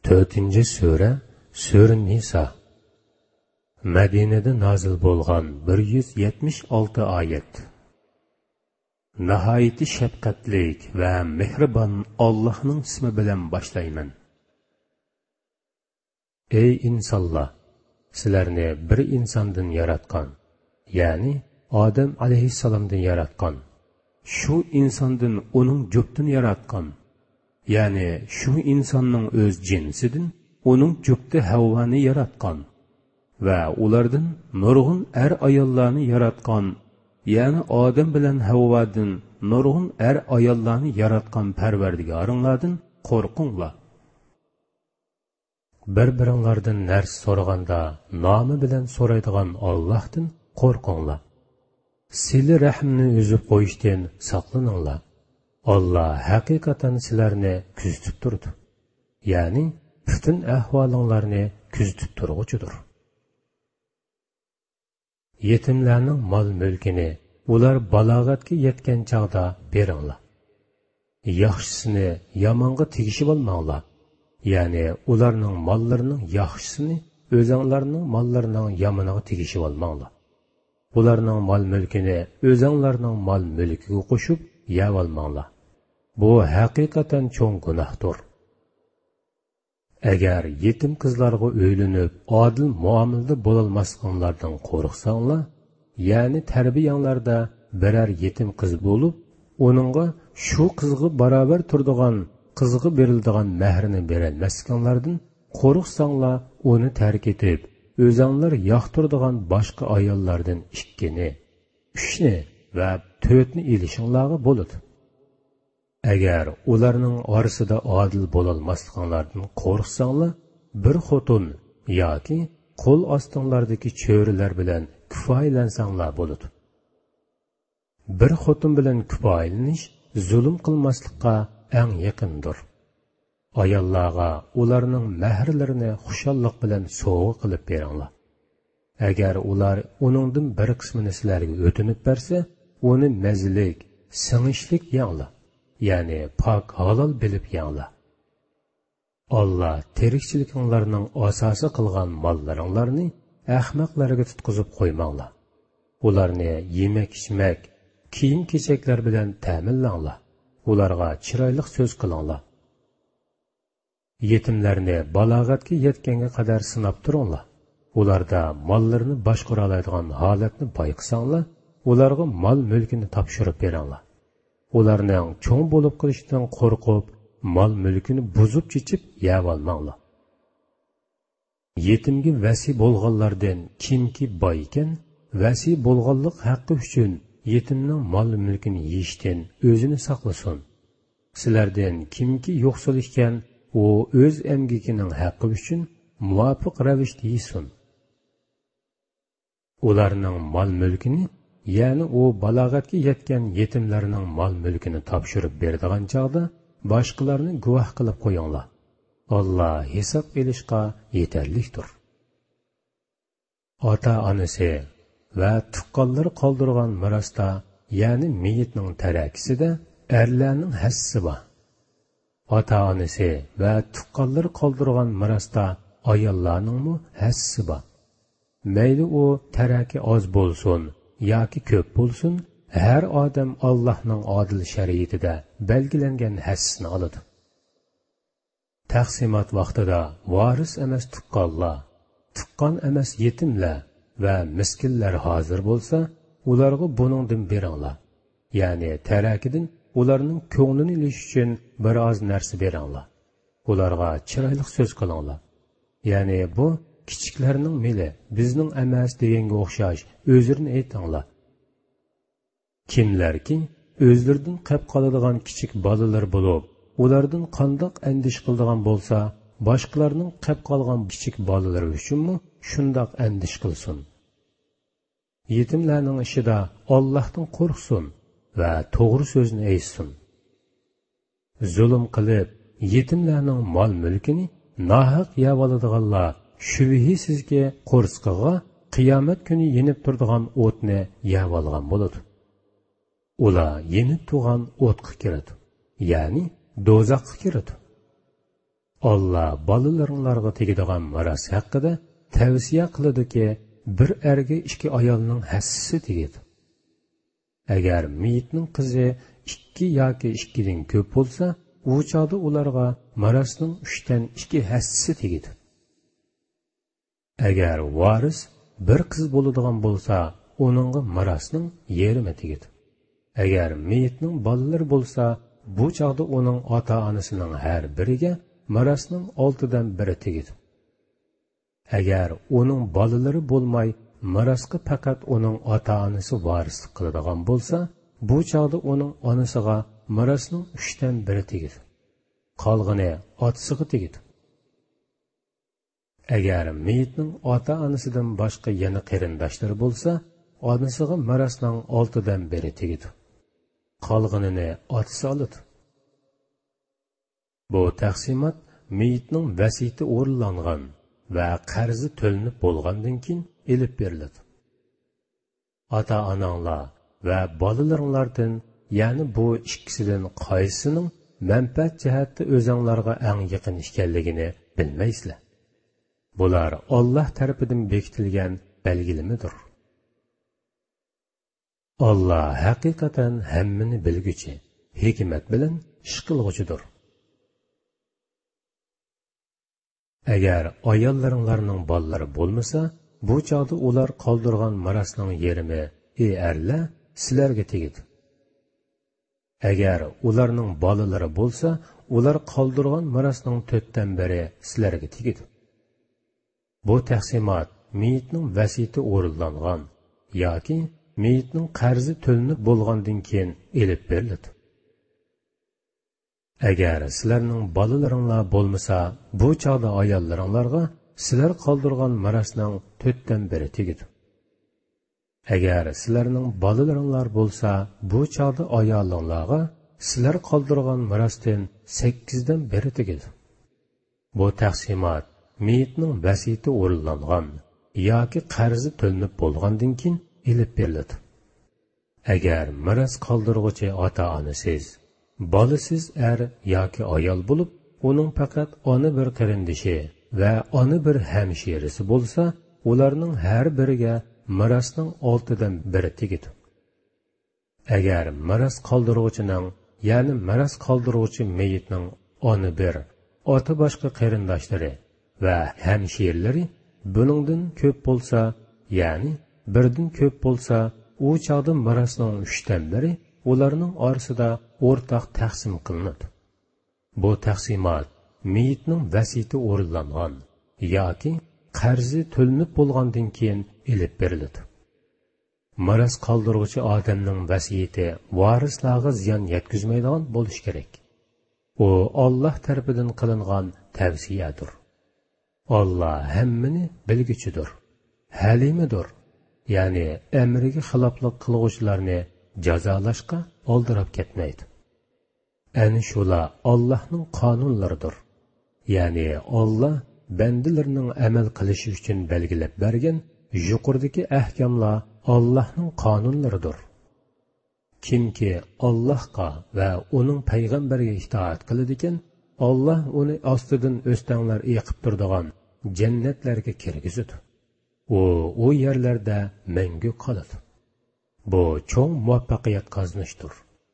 4-ci sura Sura Nisa. Madinada nozil bo'lgan 176 oyat. Nihoyat shafqatlik va mehribon Allohning ismi bilan boshlayman. Ey insonlar, sizlarni bir insondan yaratgan, ya'ni Odam alayhissalomdan yaratgan. Shu insondan uning juftini yaratgan. Ya'ni shu insonning o'z jinsidan uning jufti Havvani yaratgan va ulardan nurg'un ayollarni yaratgan. Ya'ni Odam bilan Havvadan nurg'un ayollarni yaratgan Parvardigoringlardan qo'rqinglar. Bir-biringlardan narsa so'raganda nomi bilan so'raydigan Allohdan qo'rqinglar. Sili rahmni uzib qo'yishdan saqlaninglar. Allah haqiqatan sizlarni kuzatib turdi. Ya'ni butun ahvolinglarni kuzatib turg'uchidir. Yetimlarning mol-mulkini ular balog'atga yetgan chaqda beringlar. Yaxshisini yomonga tegishib olmanglar. Ya'ni ularning mollarining yaxshisini o'zinglarning mollarining yomoniga tegishib olmanglar. Ularning mol-mulkini o'zinglarning mol-mulkiga qo'shib yeb olmanglar. Bu haqiqatan cho'ng gunohdir. Agar yetim qizlarga o'ylinib, odil muomalada bo'lolmasliklaringlardan qo'rqsanglar, ya'ni tarbiyanglarda biror yetim qiz bo'lib, uningga shu qizga barobar turadigan, qizga beriladigan mahrini berolmasliklaringlardan qo'rqsanglar, uni tark etib, o'zinglar yoqtiradigan boshqa ayollardan 2ni, 3ni va 4ni ilishinglarga bo'ladi. Agar ularning orasida odil bo'lolmasliklaringlardan qo'rqsanglar, bir xotin yoki qo'l ostinglardagi cho'rilar bilan kifoyalansanglar bo'ladi. Bir xotin bilan kifoyalanish zulm qilmaslikqa eng yaqindir. Ayollarga ularning mahrlarini xushallik bilan sovg'a qilib beringlar. Agar ular uningdan bir qismini sizlarga o'tinib bersa, uni mazlik, singishlik yanglar. Ya'ni pok halol bilib yanglar. Allah tirikchiliklarning asosi qilgan mollaringlarni ahmoqlarga tutqizib qo'ymanglar. Ularni yemak-ichmak, kiyim-kechaklar bilan ta'minlanglar. Ularga chiroyli so'z qilinglar. Yetimlarni balog'atga yetganga qadar sinab turinglar. Ularda mollarini boshqara oladigan holatni payqasanglar, ularga mol-mulkini topshirib beringlar. Ularning cho'ng bo'lib qolishidan qo'rqib, mol-mulkini buzib chichib yeb olmanglar. Yetimga vasi bo'lganlardan kimki boy ekan, vasi bo'lganlik haqqi uchun yetimning mol-mulkini yeyishdan o'zini saqlasin. Sizlardan kimki yo'qsul ekan, u o'z emgikining haqqi uchun muvofiq ravishda yesin. Ularning mol-mulkini, ya'ni u balog'atga yetgan yetimlarning mol-mulkini topshirib beradigan chog'da boshqalarni guvoh qilib qo'yinglar. Alloh hisob elishga yetarlikdir. Ota-onasi va tuqqanlar qoldirgan mirosda, ya'ni meyitning tarakisida erlarning hissasi bor. Ota-onasi va tuqqanlar qoldirgan mirosda ayollarning hissasi bor. Mayli u taraki oz bo'lsin yoki ko'p bo'lsin, har odam Allohning odil shariatida belgilangan hissini oladi. Taqsimot vaqtida varis emas tuqqanlar, tuqqan emas yetimlar va miskinlar hozir bo'lsa, ularga buningdan beringlar. Ya'ni tarakidan ularning ko'nglini ilish uchun biroz narsa beringlar. Ularga chiroyli so'z qilinglar. Ya'ni bu kichiklarning meli bizning emas deganga o'xshash o'zlarini aytinglar. Kimlarki o'zlaridan qolib qoladigan kichik bolalar bo'lib, ulardan qandoq andish qiladigan bo'lsa, boshqalarning qolib qolgan kichik bolalar uchunmi shundoq andish qilsin. Yetimlarning ishida Allohdan qo'rqsin va to'g'ri so'zni aytsin. Zulm qilib yetimlarning mol-mulkini nohaq yeb oladiganlar shubhisizki qo'rsqiga qiyomat kuni yenib turadigan o'tni yeb olgan bo'ladi. Ular yenib turgan o'tga kiradi, ya'ni do'zaxga kiradi. Allah balalaringlarga tegadigan maras haqida tavsiya qiladiki, bir erga ikki ayolning hassisi tegadi. Agar meyitning qizi 2 yoki 2 dan ko'p bo'lsa, u chog'da ularga marasning 3 dan 2 hassisi tegadi. Agar varis bir qiz bo'ladigan bo'lsa, uningga marasning yarmi tegadi. Agar meyitning bolalari bo'lsa, bu chog'da uning ota-onasining har biriga marasning 6 dan 1 tegadi. Agar uning bolalari bo'lmay, marasga faqat uning ota-onasi varislik qiladigan bo'lsa, bu chog'da uning onasiga marasning 3 dan 1 tegadi. Qolgani otasiga tegadi. Agar meyitning ota-onasidan boshqa yana qarindoshlari bo'lsa, onasiga marasning 6 dan 1 tegadi. Qolganini otasi oladi. Bu taqsimot meyitning vasiyati o'rinlangan va qarzi to'lanib bo'lgandan keyin elib beriladi. Ota-onanglar va bolalaringlardan, ya'ni bu ikkisidan qaysisining manfaat jihatda o'zinglarga eng yaqin ekanligini bilmaysizlar. Bular Alloh tarafidan bekitilgan belgilimidir. Allah haqiqatan hammani bilguchi, hikmat bilan ish qilg'uchidir. Agar ayollaringlarning bolalari bo'lmasa, bu chog'da ular qoldirgan marasning yarmi erlar sizlarga tegadi. Agar ularning bolalari bo'lsa, ular qoldirgan marasning 4 dan 1 sizlarga tegadi. Bu taqsimot meyitning vasiyati o'rinlangan yoki meyitning qarzi to'lanib bo'lgandan keyin elib beriladi. Agar sizlarning bolalaringlar bo'lmasa, bu chog'da ayollaringlarga sizlar qoldirgan marasning 4 dan 1 tegadi. Agar sizlarning bolalaringlar bo'lsa, bu chog'da ayollaringlarga sizlar qoldirgan marasdan 8 dan 1 tegadi. Bu taqsimot meyitning vasiyati o'rinlangan yoki qarzi to'lanib bo'lgandan keyin elib beriladi. Agar maras qoldirg'uchi ota-onasiz, bolasiz er yoki ayol bo'lib, uning faqat ona bir qarindishi va ona bir hamshirasi bo'lsa, ularning har biriga marasning 6 dan 1 tegadi. Agar maras qoldirg'uchining, ya'ni maras qoldirg'uchi meyitning ona bir, ota boshqa qarindoshlari va hamshirlari buningdan ko'p bo'lsa, ya'ni birdan ko'p bo'lsa, u chog'da marasning 3 dan 1 ularning orasida o'rtaq taqsim qilinadi. Bu taqsimot meyitning vasiyati o'rinlangan yoki qarzi to'lanib bo'lgandan keyin elib beriladi. Maras qoldiruvchi odamning vasiyati varislarga ziyon yetkazmaydigan bo'lishi kerak. U Alloh tarafidan qilingan tavsiyadir. Alloh hammani bilguchidir, halimidir. Ya'ni amriga xiloflik qiluvchilarni jazolashga oldirib ketmaydi. Ana shular Allohning qonunlaridir. Ya'ni Alloh bandalarining amal qilishi uchun belgilab bergan yuqoridagi ahkamlar Allohning qonunlaridir. Kimki Allohga va uning payg'ambariga itoat qiladi ekan, Alloh uni ostidan o'stanglar eqib turadigan jannatlarga kirgizadi. O yerlarda mangu qoladi. Bu cho'ng muvaffaqiyat qozonishdir.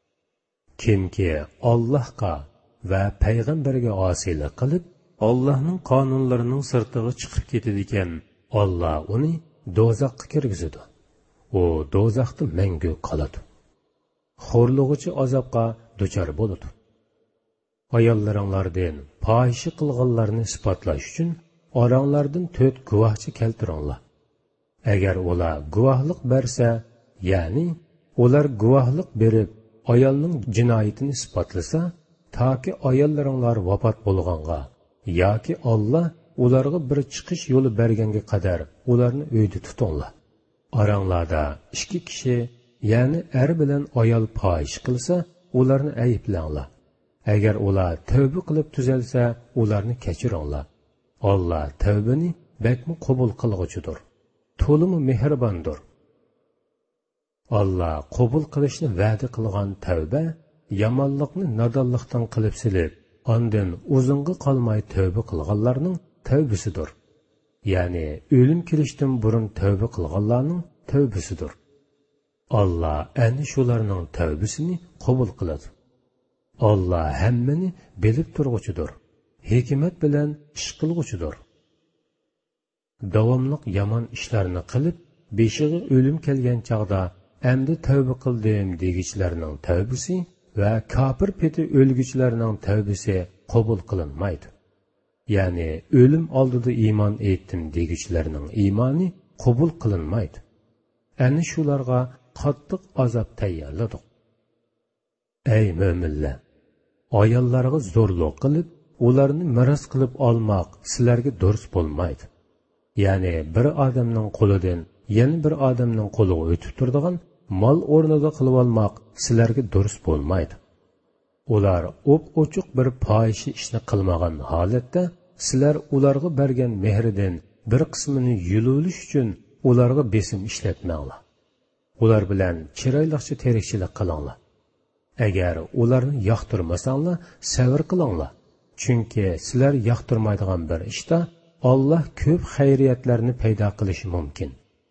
Kimki Allohga va payg'ambariga osiylik qilib, Allohning qonunlarining sirtiga chiqib ketadi ekan, Alloh uni do'zaxga kirgizadi. U do'zaxda mangu qoladi. Xo'rlig'uchi azobga duchor bo'ladi. Ayollaringlardan fohisha qilganlarni isbotlash uchun oranglardan 4 guvohchi keltiringlar. Agar ular guvohlik bersa, ya'ni ular guvohlik berib ayolning jinoyatini isbotlasa, toki ayollaringlar vafot bo'lganga yoki Alloh ularga bir chiqish yo'li berganga qadar ularni uyda tutinglar. Oranglarda 2 kishi, ya'ni er bilan ayol fohish qilsa, ularni ayblanglar. Agar ular tavba qilib tuzalsa, ularni kechiringlar. Alloh tavbani bakmi qabul qilg'uchidir. To'limi mehribondir. Alloh qabul qilishni va'da qilgan tavba yomonlikni nodonlikdan qilib silib, ondan uzunga qolmay tövbe qilganlarning tövbesidir. Ya'ni o'lim kelishdan burun tövbe qilganlarning tövbesidir. Allah ana shularning tövbesini qabul qiladi. Allah hammani bilib turg'uchidir. Hikmat bilan ish qilg'uchidir. Davomliq yomon ishlarni qilib, beshig'i o'lim kelgan chaqda endi tövbe qildim degichlarning tövbesi va kafir peti o'lguchilarning tövbesi qabul qilinmaydi. Ya'ni o'lim oldida iymon etdim degichlarning iymoni qabul qilinmaydi. Ana shularga qattiq azob tayyorladik. Ey mo'minlar, ayollarga zo'rlik qilib, ularni miras qilib olmoq sizlarga durust bo'lmaydi. Ya'ni bir odamning qo'lidan yana bir odamning qo'liga o'tib turadigan mol o'rnida qilib olmoq sizlarga durust bo'lmaydi. Ular ochiq bir fohisha ishni qilmagan holatda sizlar ularga bergan mehridan bir qismini yululish uchun ularga besim ishlatmanglar. Ular bilan chiroyliqcha terikchilik qilinglar. Agar ularni yoqtirmasanglar, sabr qilinglar. Chunki sizlar yoqtirmaydigan bir ishda Alloh ko'p xayriyatlarni paydo qilishi mumkin.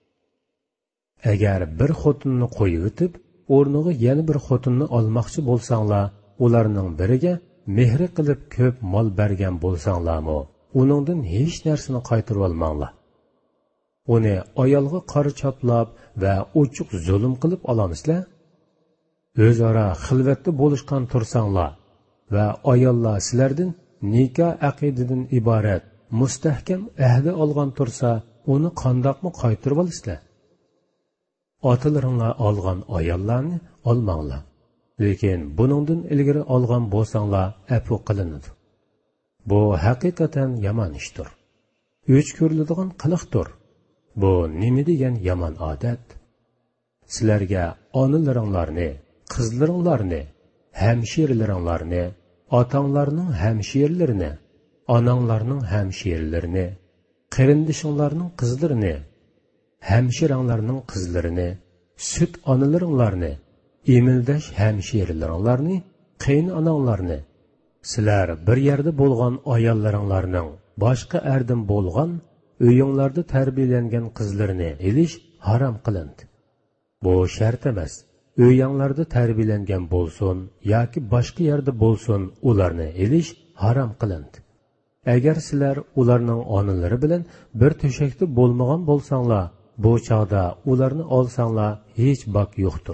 Agar bir xotinni qo'yib o'tib, o'rniga yana bir xotinni olmoqchi bo'lsanglar, ularning biriga mehri qilib ko'p mol bergan bo'lsanglarmi, uningdan hech narsani qaytarib olmanglar. Uni ayolga qora chaplab va ochiq zulm qilib olamizlar. O'zaro xilvatda bo'lishgan tursanglar va ayollar sizlardan nikoh aqididan iborat mustahkam ahdi olgan tursa, uni qandoqmi qaytarib olasizlar? Otalaringlar olgan ayollarni olmanglar. Lekin buningdan ilgari olgan bo'lsanglar, afu qilinadi. Bu haqiqatan yomon ishdir. O'ch ko'riladigan qiliqdir. Bu nima degan yomon odat? Sizlarga onalaringlarni, qizlaringlarni, hamshiralaringlarni, otanglarning hamshiralarini, onanglarning hamshiralarini, qarindishinglarning qizlarini, hamshiranglarning qizlarini, süt onalaringlarni, emildash hamshiralaringlarni, qaynonanglarni, sizlar bir yerda bo'lgan ayollaringlarning boshqa erdan bo'lgan uyinglarda tarbiyalangan qizlarini elish harom qilindi. Bu shart emas. Uyinglarda tarbiyalangan bo'lsin yoki boshqa yerda bo'lsin, ularni elish harom qilindi. Agar sizlar ularning onalari bilan bir to'shakda bo'lmagan bo'lsanglar, bu chog'da ularni olsanglar hech bak yo'qdir.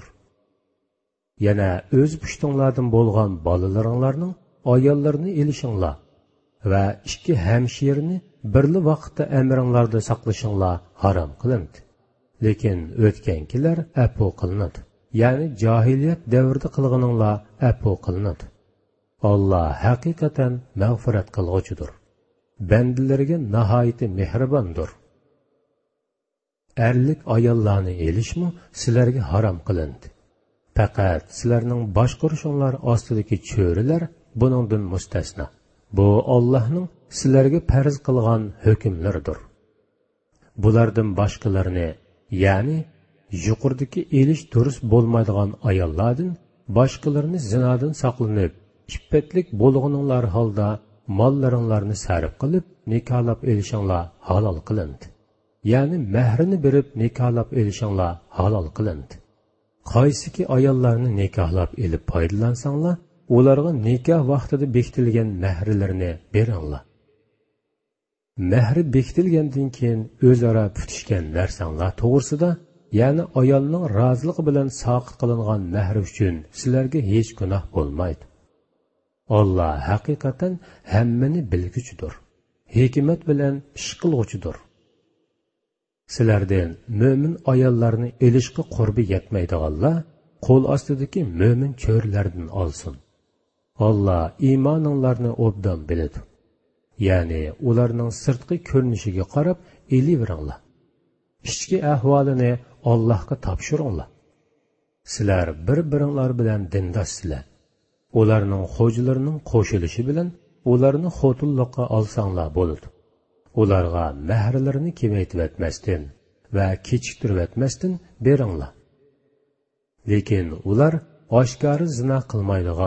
Yana o'z pushtinglardan bo'lgan bolalaringlarning ayollarini elishinglar va ikki hamshirni birli vaqtda amringlarda saqlashinglar harom qilindi. Lekin o'tgankilar afu qilinadi. Ya'ni jahiliyat davrida qilganinglar afu qilinadi. Alloh haqiqatan mag'firat qilg'uchidir. Bandalariga nihoyat mehribondir. Erlik ayollarni elishmi sizlarga harom qilindi. Faqat sizlarning boshqarishinglar ostidagi cho'rilar buningdan mustasno. Bu Allohning sizlarga farz qilgan hukmlaridir. Bulardan boshqalarini, ya'ni yuqoridagi elish durust bo'lmaydigan ayollardan boshqalarini zinodan saqlanib, iffetlik bo'lganinglar holda mollaringlarni sarf qilib nikohlab elishinglar halol qilindi. Ya'ni mahrini berib nikohlab elishinglar halol qilindi. Qaysiki ayollarni nikohlab elib foydalansanglar, ularga nikoh vaqtida bekitilgan mahrlarini beringlar. Mahri bekitilgandan keyin o'zaro putishgan narsanglar to'g'risida, ya'ni ayolning roziligi bilan soqit qilingan mahr uchun sizlarga hech gunoh bo'lmaydi. Alloh haqiqatan hammani bilguchidir. Hikmat bilan ish qilg'uchidir. Sizlardan mo'min ayollarni elishga qurbi yetmaydiganlar qo'l ostidagi mo'min cho'rlardan olsin. Alloh iymoninglarni obdan biladi. Ya'ni ularning sirtqi ko'rinishiga qarab eliveringlar. Ichki ahvolini Allohga topshiringlar. Sizlar bir-biringlar bilan dindoshsizlar. Ularning xo'jalarining qo'shilishi bilan ularni xotinlikqa olsanglar bo'ladi. Ularga mahrlarini kemaytirib etmasdan va kechiktirib etmasdan beringlar. Lekin ular oshkora zina qilmaydigan,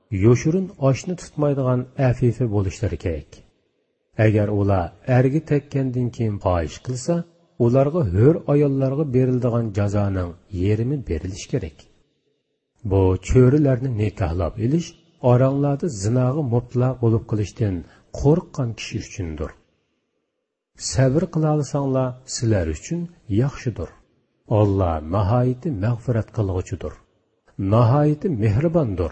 yoshurun oshni tutmaydigan afifi bo'lishlari kerak. Agar ular erga tekkandan keyin fohish qilsa, ularga hur ayollarga beriladigan jazoning yerimi berilishi kerak. Bu cho'rilarni nikohlab elish, oranglarda zinoga mubtalo bo'lib qilishdan qo'rqqan kishi uchundir. Sabr qila olsanglar, sizlar uchun yaxshidir. Alloh nihoyatda mag'firat qilg'uchidir, nihoyatda mehribondir.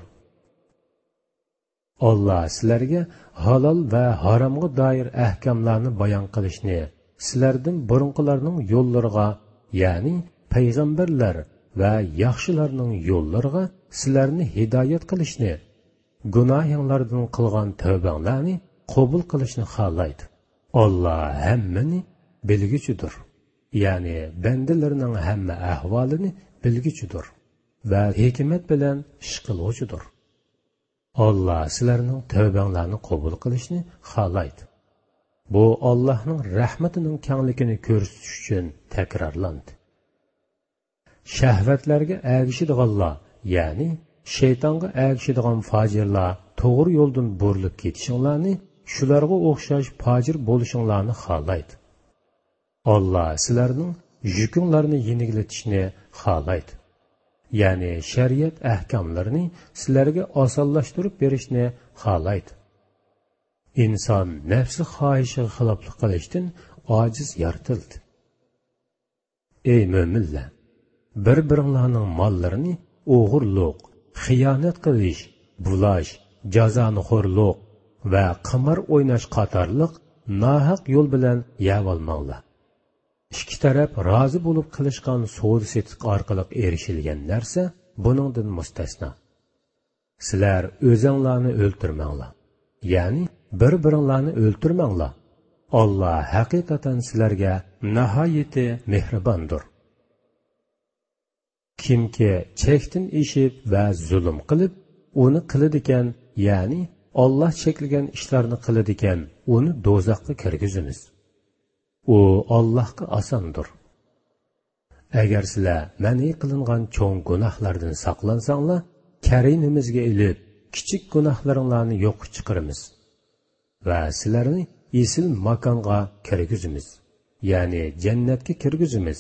Alloh sizlarga halol va haromga doir ahkamlarni bayon qilishni, sizlardan burunqilarning yo'llariga, ya'ni payg'ambarlar va yaxshilarning yo'llariga sizlarni hidoyat qilishni, gunohinglardan qilgan tavbanglarni qabul qilishni xohlaydi. Alloh hammani bilguchidir, ya'ni bandalarining hamma ahvolini bilguchidir va hikmat bilan ish qiluvchidir. Alloh sizlarning tavbanglarni qabul qilishni xohlaydi. Bu Allohning rahmatining kengligini ko'rsatish uchun takrorlandi. Shahvatlarga ergishadiganlar, ya'ni shaytonga ergishadigan fojirlar to'g'ri yo'ldan burilib ketishinglarni, shularga o'xshash fojir bo'lishinglarni xohlaydi. Alloh sizlarning yukinglarni yengillatishni xohlaydi. Ya'ni shariat ahkomlarini sizlarga osonlashtirib berishni xohlaydi. İnson nafsi xohishiga xiloflik qilishdan ojiz yaratildi. Ey mo'minlar, bir-biringlarning mollarini o'g'irlik, xiyonat qilish, bulash, jazonixo'rlik va qimor o'ynash qatorliq nohaq yo'l bilan yeb olmanglar. Ikki taraf rozi bo'lib qilishgan savdo-sotiq orqali erishilgan narsa buningdan mustasno. Sizlar o'zinglarni o'ltirmanglar, ya'ni bir-biringlarni o'ltirmanglar. Alloh haqiqatan sizlarga nihoyatda mehribondir. Kimki chekdan eshib va zulm qilib, uni qiladigan, ya'ni Alloh cheklagan ishlarni qiladigan, uni do'zaxga kirgizamiz. U Allohga osondir. Agar sizlar ma'ni qilingan cho'ng gunohlardan saqlansanglar, karinimizga ilib, kichik gunohlaringlarni yo'q chiqaramiz va sizlarni esil makonga kirgizamiz, ya'ni jannatga kirgizamiz.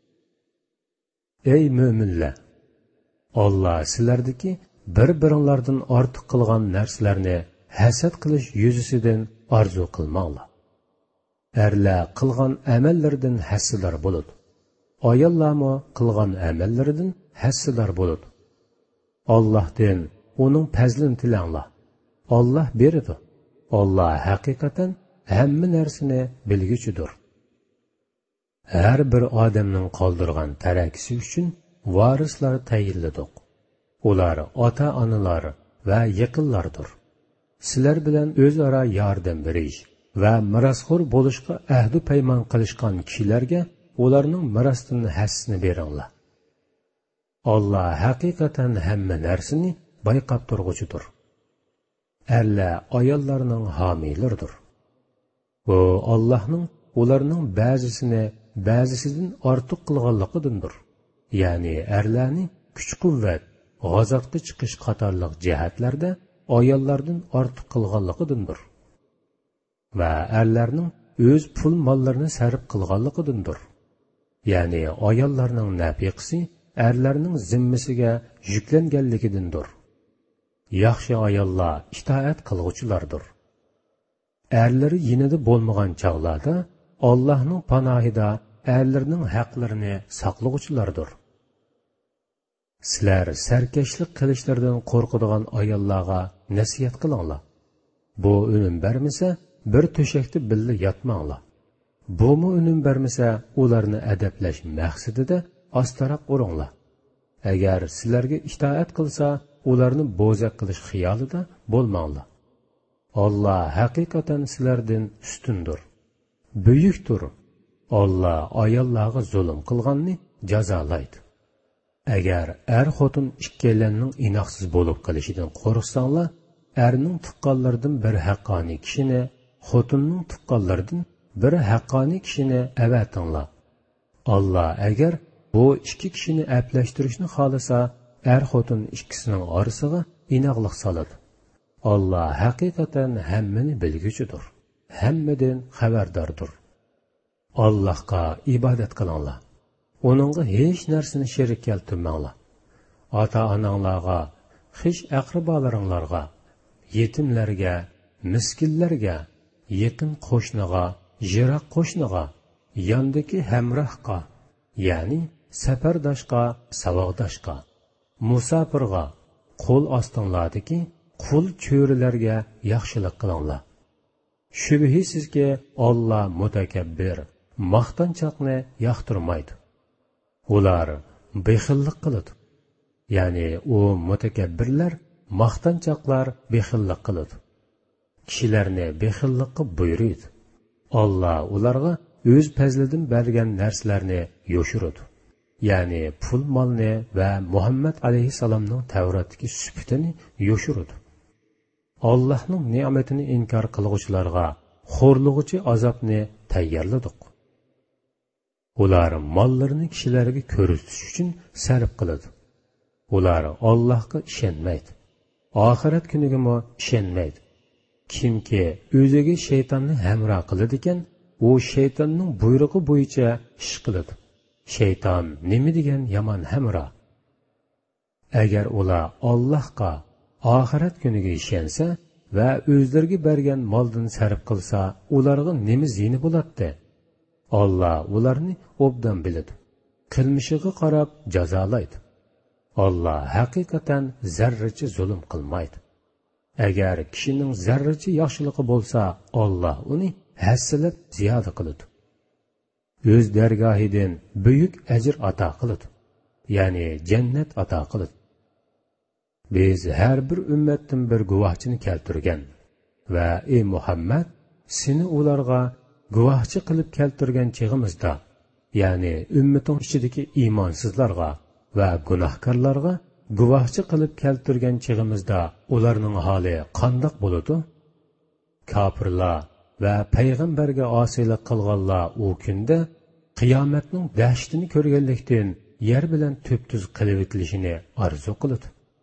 Ey mo'minlar, Alloh sizlardagi bir-biringlardan ortiq qilgan narsalarni hasad qilish yuzasidan orzu qilmanglar. Erlar qilgan amallardan hassador bo'ladi. Ayollarmi qilgan amallaridan hassador bo'ladi. Allohdan uning fazlini tilanglar. Alloh beradi. Alloh haqiqatan hamma narsani bilguchidir. Har bir odamning qoldirgan tarakisi uchun varislar tayinladik. Ular ota-onalar va yaqinlardir. Sizlar bilan o'zaro yordam berish va mirosxo'r bo'lishga ahd-u paymon qilishgan kishilarga ularning mirosdan hassini beringlar. Alloh haqiqatan hamma narsani bayqab turg'uchidir. Erlar ayollarning homiylaridir. Bu Allohning ularning ba'zisini ba'zisidan ortiq qilganligidandir. Ya'ni erlarni kuch-quvvat, g'azotga chiqish qatorliq jihatlarda ayollardan ortiq qilganligidandir. Va erlarning o'z pul mollarini sarf qilganligidandir. Ya'ni ayollarning nafiqasi erlarning zimmasiga yuklanganligidandir. Yaxshi ayollar itoat qilguvchilardir. Erlari yinida bo'lmagan chog'larda Allohning panohida erlarning haqlarini saqlovchilardir. Sizlar sarkashlik qilishlardan qo'rqadigan ayollarga nasihat qilinglar. Bu unum bermasa, bir to'shakda billa yotmanglar. Bumi unum bermasa, ularni adablash maqsadida ostaroq uringlar. Agar sizlarga itoat qilsa, ularni bo'zaq qilish xiyolida bo'lmanglar. Alloh haqiqatan sizlardan ustundir, buyukdir. Alloh ayollarga zulm qilganni jazolaydi. Agar xotin ikkalanning inoqsiz bo'lib qolishidan qo'rqsanglar, erning tuqqanlaridan bir haqqoniy kishini, xotinning tuqqanlaridan bir haqqoniy kishini avatinglar. Alloh agar bu ikki kishini aplashtirishni xohlasa, xotin ikkisining orasiga inoqlik soladi. Allah haqiqatan hammani bilguchidir, hammadan xabardordir. Allohga ibodat qilinglar. Onunğa hech narsani sherik keltirmanglar. Ota-onanglarga, xish aqrabolaringlarga, yetimlarga, miskinlarga, yaqin qo'shniga, yiroq qo'shniga, yondagi hamrohga, ya'ni safardoshga, savoddoshga, musofirga, qo'l ostinglardagi qul cho'rilarga yaxshilik qilinglar. Shubhisizki, Alloh mutakabbir, maqtanchoqni yoqtirmaydi. Ular bexillik qiladi. Ya'ni u mutakabbirlar, maqtanchoqlar bexillik qiladi. Kishilarni bexillikqa buyuradi. Alloh ularga o'z fazlidan bergan narsalarni yoshiradi. Ya'ni pul molni va Muhammad alayhisalomning Tavratdagi sifatini yoshiradi. Allohning ne'matini inkor qilguvchilarga xo'rlig'uchi azobni tayyorladik. Ular mollarini kishilarga ko'rsatish uchun sarf qiladi. Ular Allohga ishonmaydi. Oxirat kuniga ham ishonmaydi. Kimki o'ziga shaytonni hamroh qiladi ekan, u shaytonning buyrug'i bo'yicha ish qiladi. Shayton nima degan yomon hamroh. Agar ular Allohga, oxirat kuniga ishonsa va o'zlariga bergan moldan sarf qilsa, ularga nima ziyni bo'ladi? Alloh ularni obdan biladi. Qilmishiga qarab jazolaydi. Alloh haqiqatan zarracha zulm qilmaydi. Agar kishining zarracha yaxshiligi bo'lsa, Alloh uni hassalab ziyoda qiladi. O'z dargohidan buyuk ajr ato qiladi. Ya'ni jannat ato qiladi. Biz har bir ummatdan bir guvohchini keltirgan va ey Muhammad, seni ularga guvohchi qilib keltirgan chig'imizda, ya'ni ummating ichidagi iymonsizlarga va gunohkorlarga guvohchi qilib keltirgan chig'imizda ularning holi qandoq bo'ladi? Kofirlar va payg'ambarga osiylik qilganlar u kunda qiyomatning dahshatini ko'rganlikdan yer bilan to'p-tuz qilib etilishini orzu qiladi.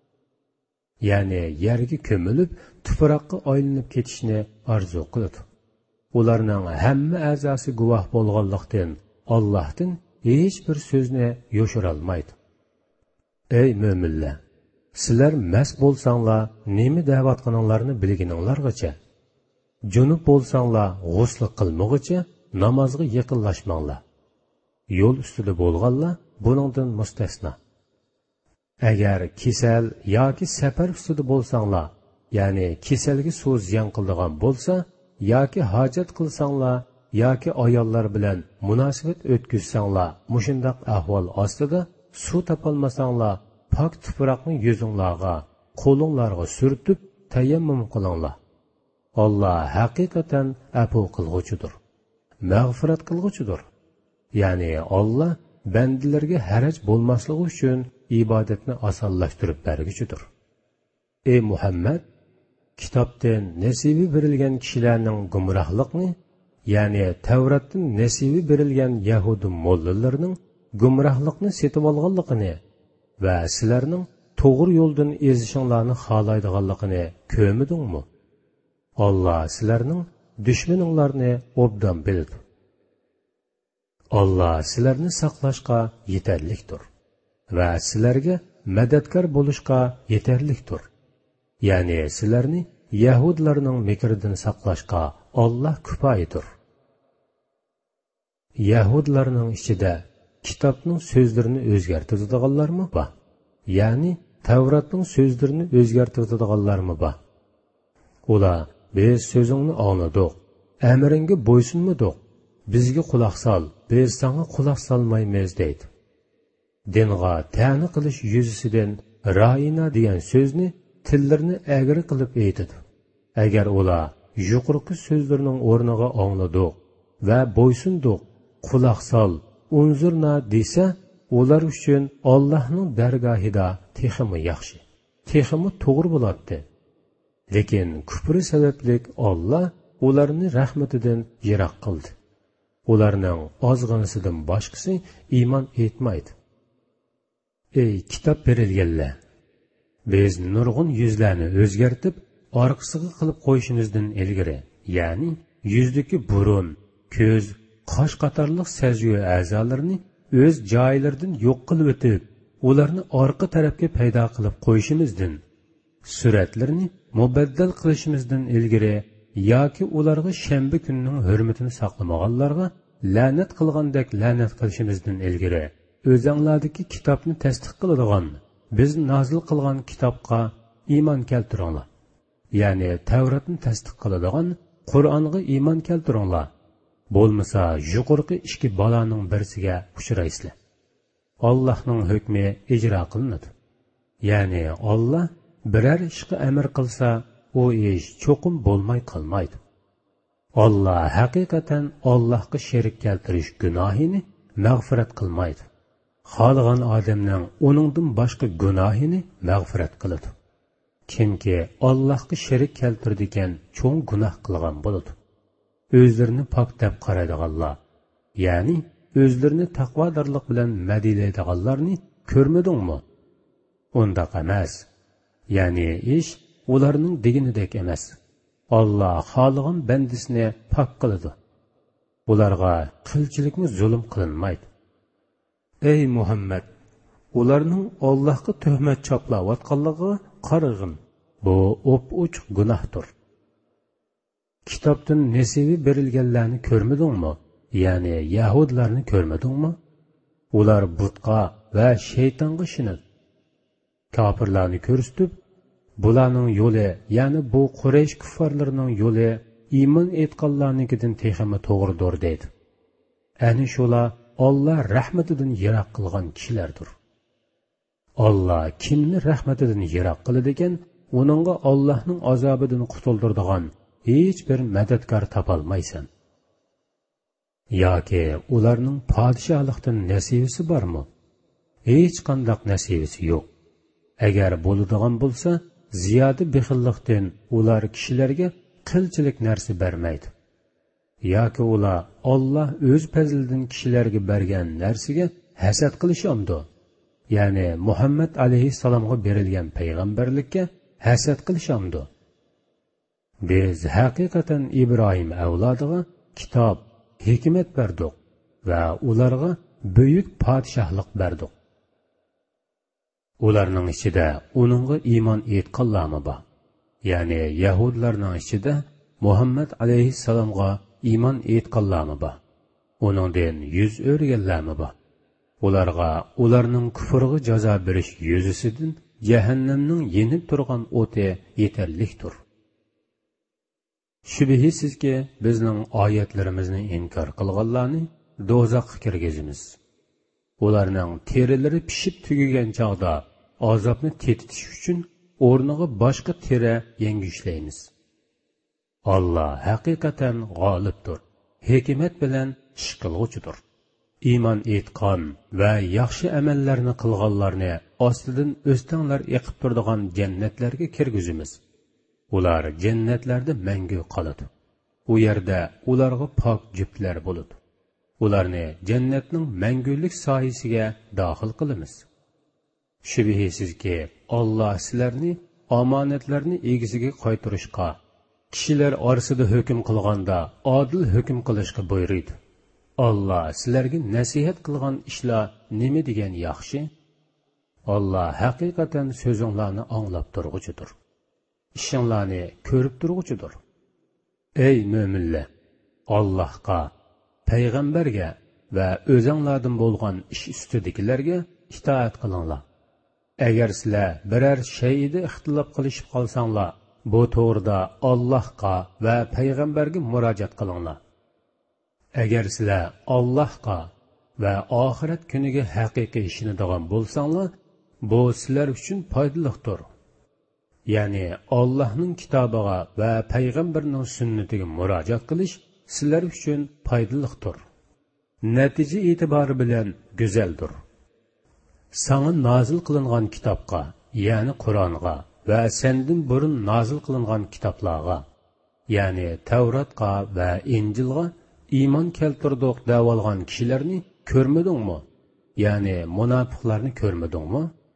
Ya'ni yerga ko'milib, tuproqqa aylanib ketishni orzu qiladi. Ularning hamma a'zosi guvoh bo'lganlikdan Allohdan hech bir so'zni yo'shira olmaydi. Ey mo'minlar, sizlar mast bo'lsanglar, nima da'vatqininglarni bilgininglargacha, junub bo'lsanglar, g'usl qilmoqcha namozga yaqinlashmanglar. Yo'l ustida bo'lganlar buningdan mustasno. Agar kasal yoki safar ustida bo'lsanglar, ya'ni kasalga suv ziyon qiladigan bo'lsa, yoki hojat qilsanglar, yoki ayollar bilan munosabat o'tkazsanglar, mushundaq ahvol ostida suv topolmasanglar, pok tuproqni yuzinglarga, qo'linglarga surtib tayammum qilinglar. Alloh haqiqatan afu qilg'uchidir, mag'firat qilg'uchidir. Ya'ni Alloh bandalarga haraj bo'lmasligi uchun ibodatni osonlashtirib berguchidir. Ey Muhammad, kitobdan nasibi berilgan kishilarning gumrohlikni, ya'ni Tavratdan nasibi berilgan Yahudi mollallarining gumrohlikni setib olganligini va sizlarning to'g'ri yo'ldan ezishinglarni xohlaydiganligini ko'midingmi? Alloh sizlarning dushmaninglarni obdan biladi. Alloh sizlarni saqlashga yetarlikdir va sizlarga madadkor bo'lishga yetarlikdir. Ya'ni sizlarni Yahudlarning mekridan saqlashga Alloh kifoyadir. Yahudlarning ichida kitobning so'zlarini o'zgartiradiganlarmi bor? Ya'ni Tavratning so'zlarini o'zgartiradiganlarmi bor? Ular biz so'zingni angladik, amringga bo'ysunmadik, bizga quloq sol, biz senga quloq solmaymiz deydi. Dinga ta'ni qilish yuzasidan ra'ina degan so'zni tillarini agri qilib aytadi. Agar ular yuqorqi so'zlarning o'rniga angladik va bo'ysundik, quloq sol, unzurna desa, ular uchun Allohning dargohida texmi yaxshi, texmi to'g'ri bo'ladi. Lekin kufri sababli Alloh ularni rahmatidan yiroq qildi. Ularning ozg'inisidan boshqasi iymon etmaydi. Ey kitob berilganlar, Biz nurg'un yuzlarni o'zgartib, orqasiga qilib qo'yishimizdan ilgari, ya'ni yuzdagi burun, ko'z, qosh qatorliq sezgi a'zolarini o'z joylaridan yo'q qilib o'tib, ularni orqa tarafga paydo qilib qo'yishimizdan, suratlarni mubaddal qilishimizdan ilgari yoki ularga shanba kunining hurmatini saqlamaganlarga la'nat qilgandek la'nat qilishimizdan ilgari o'zinglardagi kitobni tasdiq qiladigan biz nozil qilgan kitobga iymon keltiringlar, ya'ni Tavratni tasdiq qiladigan Qur'onga iymon keltiringlar. Bo'lmasa yuqorqi ikki baloning birisiga uchraysizlar. Allohning hukmi ijro qilinadi. Ya'ni Alloh biror ishga amr qilsa, u ish cho'qim bo'lmay qolmaydi. Alloh haqiqatan Allohga sherik keltirish gunohini mag'firat qilmaydi. Xohlagan odamning uningdan boshqa gunohini mag'firat qiladi. Kimki Allohga sherik keltirdigan cho'ng gunoh qilgan bo'ladi. O'zlarini pok deb qaraydiganlar, ya'ni o'zlarini taqvodorlik bilan madilaydiganlarni ko'rmadingmi? Undaq emas. Ya'ni ish ularning deganidek emas. Alloh xohlagan bandisini pok qiladi. Ularga qilchilikni zulm qilinmaydi. Ey Muhammad, ularning Allohga tuhmat choplayotganligi qarag'in. Bu o'p-ochiq gunohdir. Kitobdan nasibi berilganlarni ko'rmadingmi? Ya'ni Yahudlarni ko'rmadingmi? Ular butqa va shaytonga shinib, kofirlarni ko'rsatib, bularning yo'li, ya'ni bu Quraysh kuffarlarining yo'li iymon etganlarnikidan texmi to'g'ridir deydi. Ani shular Alloh rahmatidan yiroq qilgan kishilardir. Alloh kimni rahmatidan yiroq qiladi ekan, uningga Allohning azobidan qutuldiradigan hech bir madadkor topolmaysan. Yoki ularning podshohlikdan nasibasi bormi? Hech qanday nasibasi yo'q. Agar bo'ladigan bo'lsa, ziyoda bexillikdan ular kishilarga qilchilik narsa bermaydi. Yoki ular Alloh o'z fazlidan kishilarga bergan narsaga hasad qilishamdi. Ya'ni Muhammad alayhissalomga berilgan payg'ambarlikka hasad qilishamdi. Biz haqiqatan Ibrohim avlodiga kitob, hikmat berdik va ularga buyuk podshohlik berdik. Ularning ichida uningga iymon etganlarmi bor? Ya'ni Yahudlarning ichida Muhammad alayhissalomga iymon etganlarmi bor? Uningdan yuz o'rganlarmi bor? Ularga ularning kufriga jazo berish yuzasidan jahannamning yenib turgan o'ti yetarlikdir. Shubhisizki bizning oyatlarimizni inkor qilganlarni do'zaxga kirgizamiz. Ularning terilari pishib tugagan chog'da azobni tetitish uchun o'rniga boshqa teri yengishlaymiz. Alloh haqiqatan g'olibdir, hikmat bilan ish qilg'uchidir. Iymon etgan va yaxshi amallarni qilganlarni ostidan o'stanglar eqib turadigan jannatlarga kirgizamiz. Ular jannatlarda mangu qoladi. U yerda ularga pok juftlar bo'ladi. Ularni jannatning mangulik soyasiga daxil qilamiz. Shubhisizki Alloh sizlarni omonatlarni egasiga qaytarishga, kishilar orasida hukm qilganda adil hukm qilishga buyurdi. Alloh sizlarga nasihat qilgan ishlar nima degan yaxshi? Alloh haqiqatan so'zinglarni anglab turg'uchidir. Ishinglarni ko'rib turg'uchidir. Ey mo'minlar, Allohga, payg'ambarga va o'zinglardan bo'lgan ish ustidagilarga itoat qilinglar. Agar sizlar biror shayda ixtilof qilishib qolsanglar, bu to'g'rida Allohga va payg'ambarga murojaat qilinglar. Agar sizlar Allohga va oxirat kuniga haqiqiy ishonadigan bo'lsanglar, bu sizlar uchun foydalidir. Ya'ni Allohning kitobiga va payg'ambarning sunnatiga murojaat qilish sizlar uchun foydalidir. Natija e'tibori bilan go'zaldir. Sana nozil qilingan kitobga, ya'ni Qur'onga va sendan burun nozil qilingan kitoblarga, ya'ni Tavratga va Injilga iymon keltirdik deb olgan kishilarni ko'rmadingmi? Ya'ni munofiqlarni ko'rmadingmi?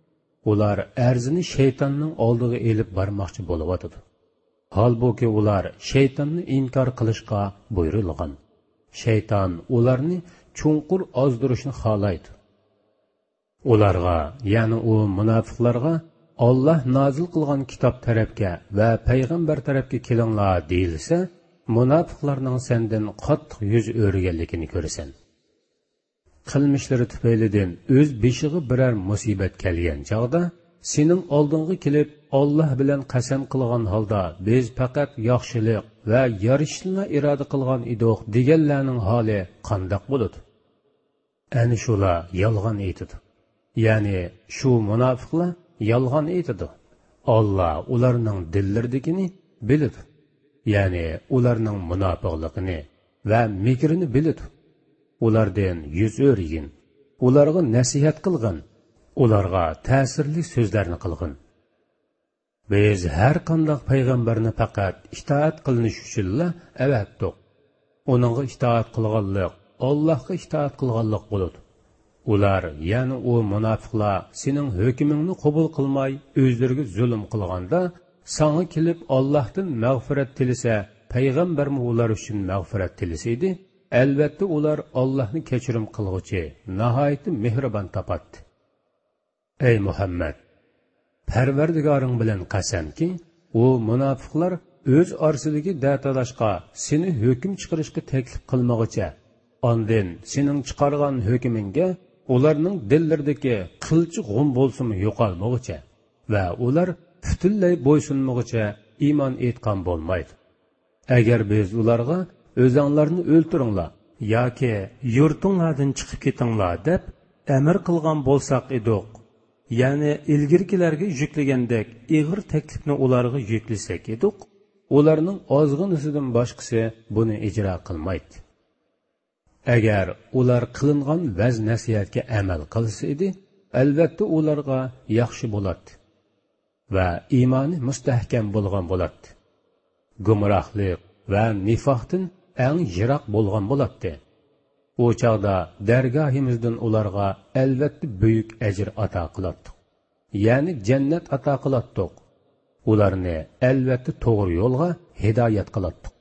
ular arzini shaytonning oldiga elib bormoqchi bo'lyotdi. Halbuki ular shaytonni inkor qilishga buyurilgan. Shayton ularni chunqur ozdirishni xohlaydi. Ularga, ya'ni u munofiqlarga Alloh nozil qilgan kitob tarafga va payg'ambar tarafga kelinglar deyilsa, munofiqlarning sendan qattiq yuz o'rganligini ko'rasan. Qilmishlari tufaylidan o'z beshiga biror musibat kelgan chog'da sening oldinga kelib Alloh bilan qasam qilgan holda biz faqat yaxshilik va yarishishni iroda qilgan edik deganlarning holi qandoq bo'ladi? Ana shular yolg'on aytadi. Ya'ni shu munofiqlar yolg'on aytadi. Alloh ularning dillaridagini biladi. Ya'ni ularning munofiqligini va mekrini biladi. Ulardan yuz o'rgin, ularga nasihat qilgin, ularga ta'sirli so'zlarni qilgin. Biz har qanday payg'ambarni faqat itoat qilinish uchunla avatdik. Uningga itoat qilganlik Allohga itoat qilganlik bo'ladi. Ular, ya'ni u munofiqlar sening hukmingni qabul qilmay, o'zlariga zulm qilganda, sana kelib Allohdan mag'firat tilasa, payg'ambarmi ular uchun mag'firat tilasaydi, albatta ular Allohni kechirim qilg'uchi, nihoyat mehribon topadi. Ey Muhammad, Parvardigoring bilan qasamki, u munofiqlar o'z orasidagi datalashqa, seni hukm chiqarishga taklif qilmoqcha, ondan sening chiqargan hukmingga ularning dillaridagi qilchi g'um bo'lsin yo'qolmoqcha va ular butunlay bo'ysunmoqcha iymon etgan bo'lmaydi. Agar biz ularga o'zinglarni o'ltiringlar yoki yurtinglardan chiqib ketinglar deb amr qilgan bo'lsak edik, ya'ni ilgirkilarga yuklagandek ig'ir taklifni ularga yuklasak edik, ularning ozg'inisidan boshqasi buni ijro qilmaydi. Agar ular qilingan vaz nasihatga amal qilsa edi, albatta ularga yaxshi bo'ladi va iymoni mustahkam bo'lgan bo'ladi. Gumrohlik va nifoqdan eng yiroq bo'lgan bo'ladi. U chaqda dargohimizdan ularga albatta buyuk ajr ato qildik. Ya'ni jannat ato qildik. Ularni albatta to'g'ri yo'lga hidoyat qildik.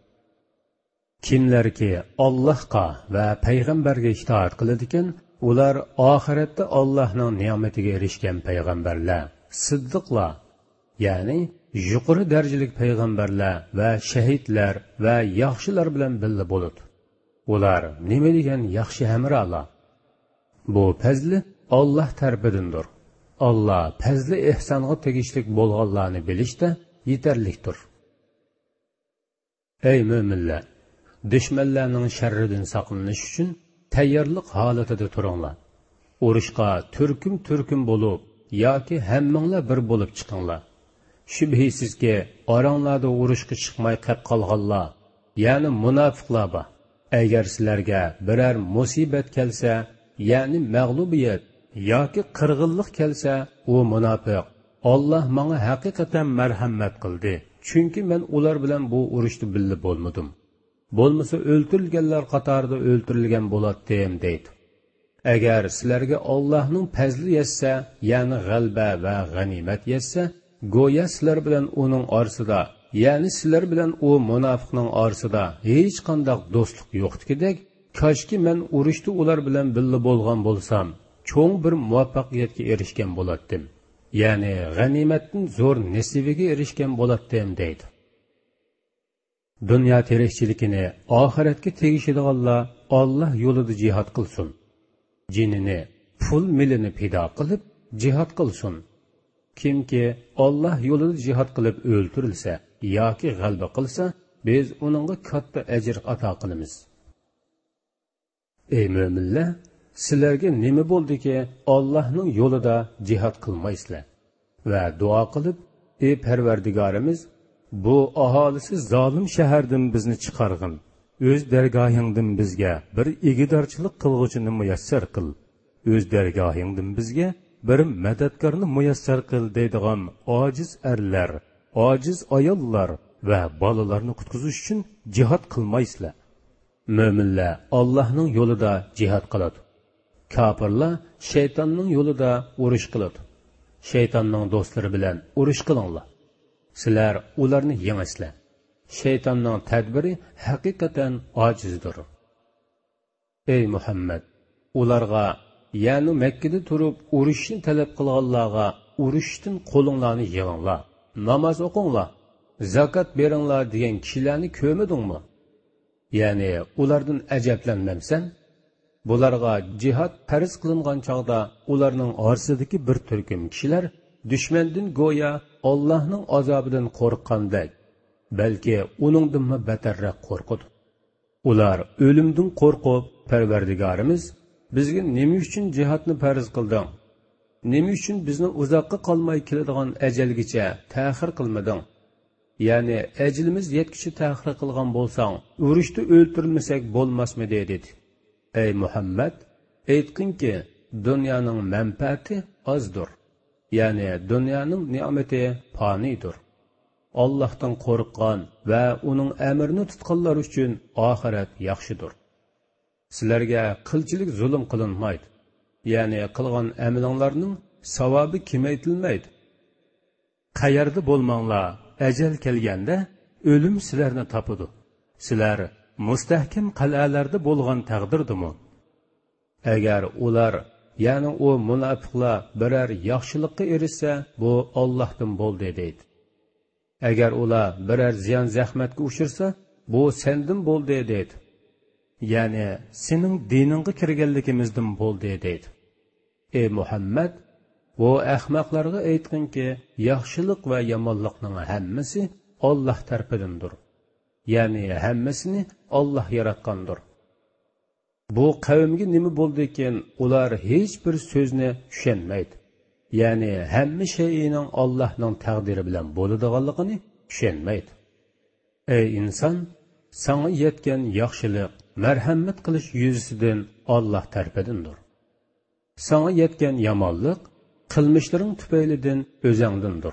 Kimlarki Allohga va payg'ambarga itoat qiladi ekan, ular oxiratda Allohning ne'matiga erishgan payg'ambarlar, siddiqlar, ya'ni yuqori darajalik payg'ambarlar va shahidlar va yaxshilar bilan birga bo'ladi. Ular nima degan yaxshi hamrohlar? Bu fazli Alloh tarafidandir. Alloh fazli ihsonga tegishlik bo'lganlarni bilishda yetarlikdir. Ey mo'minlar, dushmanlarning sharridan saqlanish uchun tayyorlik holatida turinglar. Urushqa turkum bo'lib yoki hammanglar bir bo'lib chiqinglar. Shubhisizki, oranglarda urushga chiqmay qolib qolganlar, ya'ni munofiqlar bor. Agar sizlarga biror musibat kelsa, ya'ni mag'lubiyat yoki qirg'inlik kelsa, u munofiq, Alloh menga haqiqatan marhamat qildi, chunki men ular bilan bu urushda birga bo'lmadim. Bo'lmasa o'ltirilganlar qatorida o'ltirilgan bo'lardim deydi. Agar sizlarga Allohning fazli yetsa, ya'ni g'alaba va g'animat yetsa, go'yo sizlar bilan uning orasida, ya'ni sizlar bilan u munofiqning orasida hech qanday do'stlik yo'qdikidek, koshki men urushda ular bilan birga bo'lgan bo'lsam, cho'ng bir muvaffaqiyatga erishgan bo'lardim. Ya'ni g'animatning zo'r nasibiga erishgan bo'lardim deydi. Dunyo tirikchiligini oxiratga tegishadiganlar Alloh yo'lida jihad qilsin. Jinini, pul milini fido qilib jihad qilsin. Kimki Alloh yo'lida jihad qilib o'ltirilsa yoki g'alaba qilsa, biz uningga katta ajr ato qilamiz. Ey mo'minlar, sizlarga nima bo'ldiki Allohning yo'lida jihad qilmaysizlar va duo qilib, ey Parvardigorimiz, bu aholisi zolim shahardan bizni chiqarg'in. O'z dargohingdan bizga bir igidorchilik qilg'uchini muyassar qil. O'z dargohingdan bizga bir madadkorni muyassar qil deydigan ojiz erlar, ojiz ayollar va bolalarni qutqizish uchun jihad qilmaysizlar. Mo'minlar Allohning yo'lida jihad qiladi. Kofirlar shaytonning yo'lida urush qiladi. Shaytonning do'stlari bilan urush qilinglar. Sizlar ularni yengisizlar. Shaytonning tadbiri haqiqatan ojizdir. Ey Muhammad, ularga, ya'ni Makkada turib urushni talab qilganlarga urushdan qo'linglarni yig'inglar, namoz o'qinglar, zakot beringlar degan kishilarni ko'midingmi? Ya'ni ulardan ajablanmamsan? Bularga jihad farz qilingan chog'da ularning orasidagi bir turkum kishilar dushmandan go'yo Allohning azobidan qo'rqqandek, balki uningdan battarroq qo'rqadi. Ular o'limdan qo'rqib, Parvardigorimiz bizga nima uchun jihadni farz qilding? Nima uchun bizni uzoqqa qolmay keladigan ajalgacha ta'xir qilmading? Ya'ni ajlimiz yetkicha ta'xir qilgan bo'lsang, urushda o'ltirilmasak bo'lmasmidi dedi. Ey Muhammad, aytqinki, dunyoning manfaati ozdir. Ya'ni dunyoning ne'mati fanidir. Allohdan qo'rqqan va uning amrini tutganlar uchun oxirat yaxshidir. Sizlarga qilchilik zulm qilinmaydi. Ya'ni qilgan amalinglarning savobi kamaytirilmaydi. Qayerda bo'lmanglar, ajal kelganda o'lim sizlarni topadi. Sizlar mustahkam qal'alarda bo'lgan taqdirdimi? Agar ular, ya'ni u munofiqlar biror yaxshilikka erishsa, bu Allohdan bo'ldi deydi. Agar ular biror ziyon zahmatga uchirsa, bu sendan bo'ldi deydi. Ya'ni sening diningga kirganligimizdan bo'ldi deydi. Ey Muhammad, bu ahmoqlarga aytqinki, yaxshilik va yomonlikning hammasi Alloh tarafidandir. Ya'ni hammasini Alloh yaratgandir. Bu qavmga nima bo'ldi ekan, ular hech bir so'zni tushunmaydi. Ya'ni hamma shayning Allohning taqdiri bilan bo'ladiganligini tushunmaydi. Ey inson, sana yetgan yaxshilik, marhamat qilish yuzasidan Alloh tarafidandir. Sana yetgan yomonlik qilmishlaring tufaylidan o'zingdandir.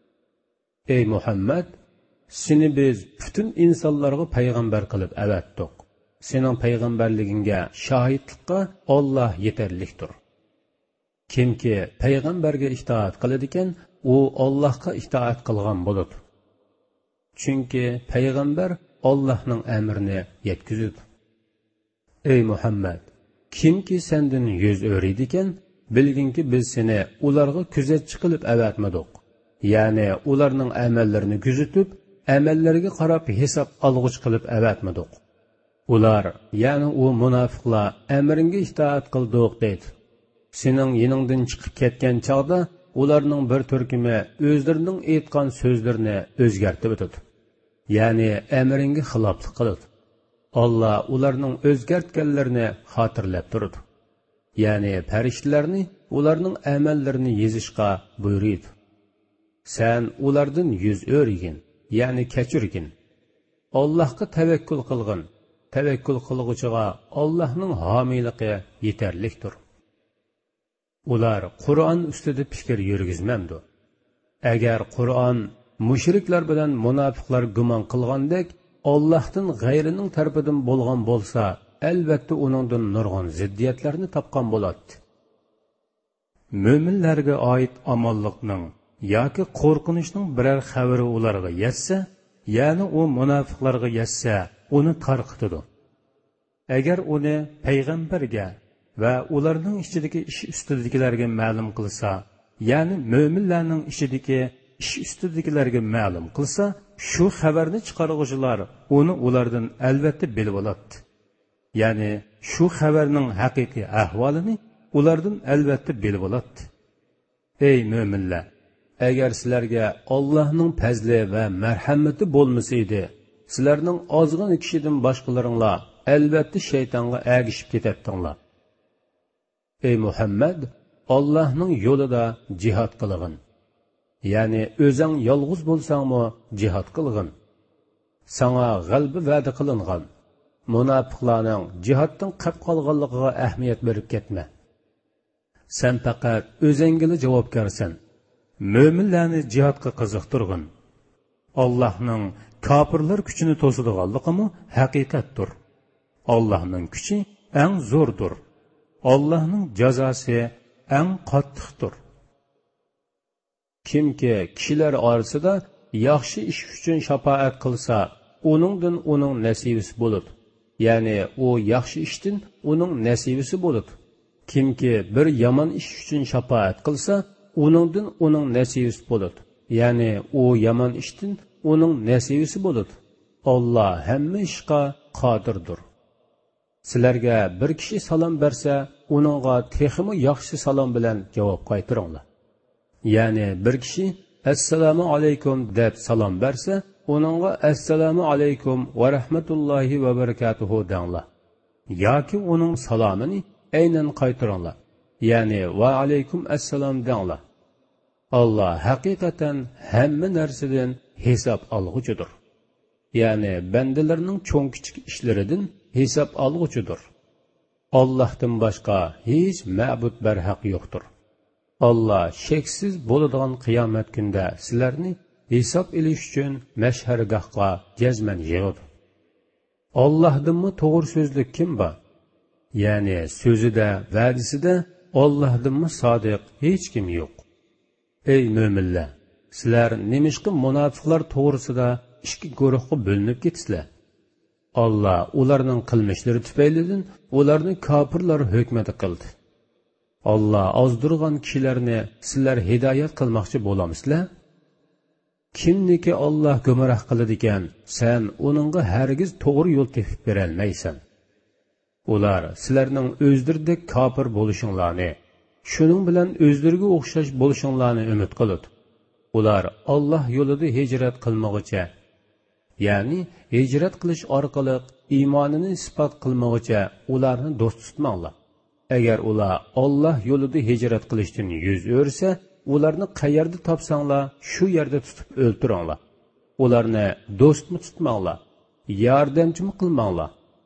Ey Muhammad, seni biz butun insonlarga payg'ambar qilib avatdik. Sening payg'ambarligingga shohidlikqa Alloh yetarlikdir. Kimki payg'ambarga itoat qiladi ekan, u Allohga itoat qilgan bo'ladi. Chunki payg'ambar Allohning amrini yetkazadi. Ey Muhammad, kimki sendan yuz o'riydi ekan, bilginki biz seni ularga kuzatchi qilib avatmadik. Ya'ni ularning amallarini kuzatib, amallariga qarab hisob olg'ich qilib avatmadik. Ular, ya'ni u munofiqlar amringa itoat qildik deydi. Sening yiningdan chiqib ketgan chog'da ularning bir turkumi o'zlarining aytgan so'zlarini o'zgartib o'tadi. Ya'ni amringa xiloflik qiladi. Allah ularning o'zgartganlarini xotirlab turadi. Ya'ni farishtalarni ularning amallarini yezishga buyuradi. Sen ulardan yuz o'rgin, ya'ni kechirgin. Allohga tavakkul qilgin. Tavakkul qilg'uchiga Allohning homiyligi yetarlikdir. Ular Qur'on ustida fikr yurgizmamdi. Agar Qur'on mushriklar bilan munofiqlar gumon qilgandek Allohdan g'ayrining tarafidan bo'lgan bo'lsa, albatta uningdan nurg'on ziddiyatlarni topgan bo'ladi. Mo'minlarga oid omonlikning yoki qo'rqinishning biror xabari ularga yetsa, ya'ni u munofiqlarga yetsa, uni tarqitadi. Agar uni payg'ambarga va ularning ichidagi ish ustidagilarga ma'lum qilsa, ya'ni mo'minlarning ichidagi ish ustidagilarga ma'lum qilsa, shu xabarni chiqaruvchilar uni ulardan albatta bilib oladi. Ya'ni shu xabarning haqiqiy ahvolini ulardan albatta bilib oladi. Ey mo'minlar, agar sizlarga Allohning fazli va marhamati bo'lmasa edi, sizlarning ozg'in kishidan boshqalaringlar albatta shaytonga agishib ketardinglar. Ey Muhammad, Allohning yo'lida jihad qilgin. Ya'ni o'zing yolg'iz bo'lsangmi jihad qilgin. Sana g'alaba va'da qilingan. Munofiqlarning jihaddan qolib qolganligiga ahamiyat berib ketma. Sen faqat o'zingga javobgarsan. Mo'minlarni jihadga qiziqtirgin. Allohning kofirlar kuchini to'sadiganligi haqiqatdir. Allohning kuchi eng zo'rdir. Allohning jazosi eng qattiqdir. Kimki kishilar orasida yaxshi ish uchun shafaat qilsa, uningdan uning nasibasi bo'ladi. Ya'ni u yaxshi ishdan uning nasibasi bo'ladi. Kimki bir yomon ish uchun shafaat qilsa, uningdan uning nasibasi bo'ladi. Ya'ni u yomon ishdan uning nasibasi bo'ladi. Alloh hamma ishga qodirdir. Sizlarga bir kishi salom bersa, uningga texmi yaxshi salom bilan javob qaytaringlar. Ya'ni bir kishi assalomu alaykum deb salom bersa, uningga assalomu alaykum va rahmatullohi va barakatuhu denglar. Yoki uning salomini aynan qaytaringlar. Ya'ni va alaykum assalom denglar. Alloh haqiqatan hamma narsadan hisob olg'uchidir. Ya'ni bandalarning cho'ng kichik ishlaridan hisob olg'uchidir. Allohdan boshqa hech ma'bud barhaq yo'qdir. Alloh cheksiz bo'ladigan qiyomat kunida sizlarni hisob elish uchun mashhargohga jazman yig'adi. Allohdinmi to'g'ri so'zlik kim bor? Ya'ni so'zida, va'dasida Allohdinmi sodiq hech kim yo'q. Ey mo'minlar, sizlar nemishqa munofiqlar to'g'risida ikki guruhga bo'linib ketisizlar? Alloh ularning qilmishlari tufaylidan ularni kofirlar hukmati qildi. Alloh ozdirgan kishilarni sizlar hidoyat qilmoqchi bo'lamizlar? Kimniki Alloh gumroh qiladi ekan, sen uningga hargiz to'g'ri yo'l tepib bera olmaysan. Ular sizlarning o'zdirdek kofir bo'lishinglarni, shuning bilan o'zlariga o'xshash bo'lishinglarni umid qiladi. Ular Alloh yo'lida hijrat qilmoqcha, ya'ni hijrat qilish orqali iymonini isbot qilmoqcha ularni do'st tutmanglar. Agar ular Alloh yo'lida hijrat qilishdan yuz o'rsa, ularni qayerda topsanglar, shu yerda tutib o'ltiringlar. Ularni do'stmi tutmanglar, yordamchimi qilmanglar.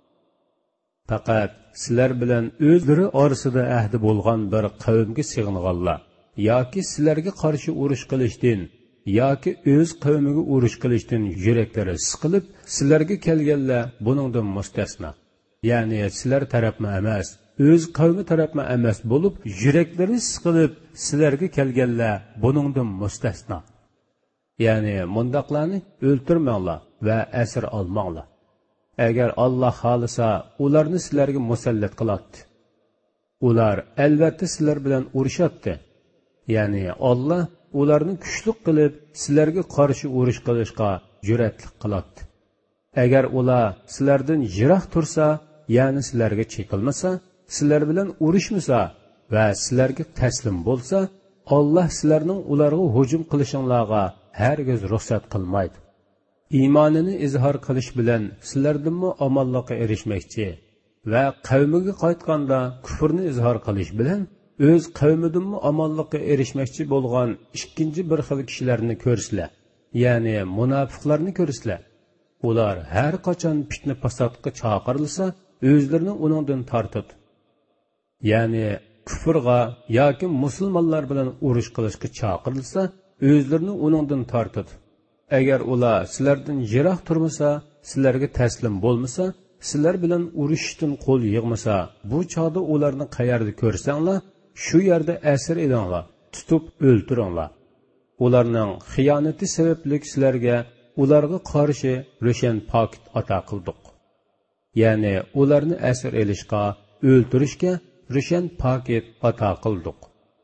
Faqat sizlar bilan o'zlari orasida ahdi bo'lgan bir qavmga sig'inganlar yoki sizlarga qarshi urush qilishdan yoki o'z qavmiga urush qilishdan yuraklari siqilib, sizlarga kelganlar buningdan mustasno. Ya'ni sizlar tarafma emas, o'z qavmi tarafma emas bo'lib, yuraklari siqilib, sizlarga kelganlar buningdan mustasno. Ya'ni mundaqlarni o'ltirmanglar va asir olmanglar. Agar Alloh xolisa, ularni sizlarga musallat qiladi. Ular albatta sizlar bilan urushadi. Ya'ni Alloh ularni kuchli qilib, sizlarga qarshi urush qilishga jur'atlik qiladi. Agar ular sizlardan yiroq tursa, ya'ni sizlarga cheqilmasa, sizlar bilan urushmasa va sizlarga taslim bo'lsa, Alloh sizlarning ularga hujum qilishinglarga hargiz ruxsat qilmaydi. Iymonini izhor qilish bilan sizlardanmi omonlikqa erishmoqchi va qavmiga qaytganda kufrni izhor qilish bilan o'z qavmidanmi omonlikqa erishmoqchi bo'lgan ikkinchi bir xil kishilarni ko'rsizlar, ya'ni munofiqlarni ko'rsizlar. Ular har qachon fitna fasodga chaqirilsa, o'zlarini uningdan tortadi. Ya'ni kufrga yoki musulmonlar bilan urush qilishga chaqirilsa, o'zlarini uningdan tortadi. Agar ular sizlardan yiroq turmasa, sizlarga taslim bo'lmasa, sizlar bilan urushishdan qo'l yig'masa, bu chog'da ularni qayerda ko'rsanglar, shu yerda asir edinglar, tutib o'ltiringlar. Ularning xiyonati sababli sizlarga ularga qarshi ro'shan pokit ato qildik. Ya'ni ularni asir elishga, o'ltirishga ro'shan pokit ato qildik.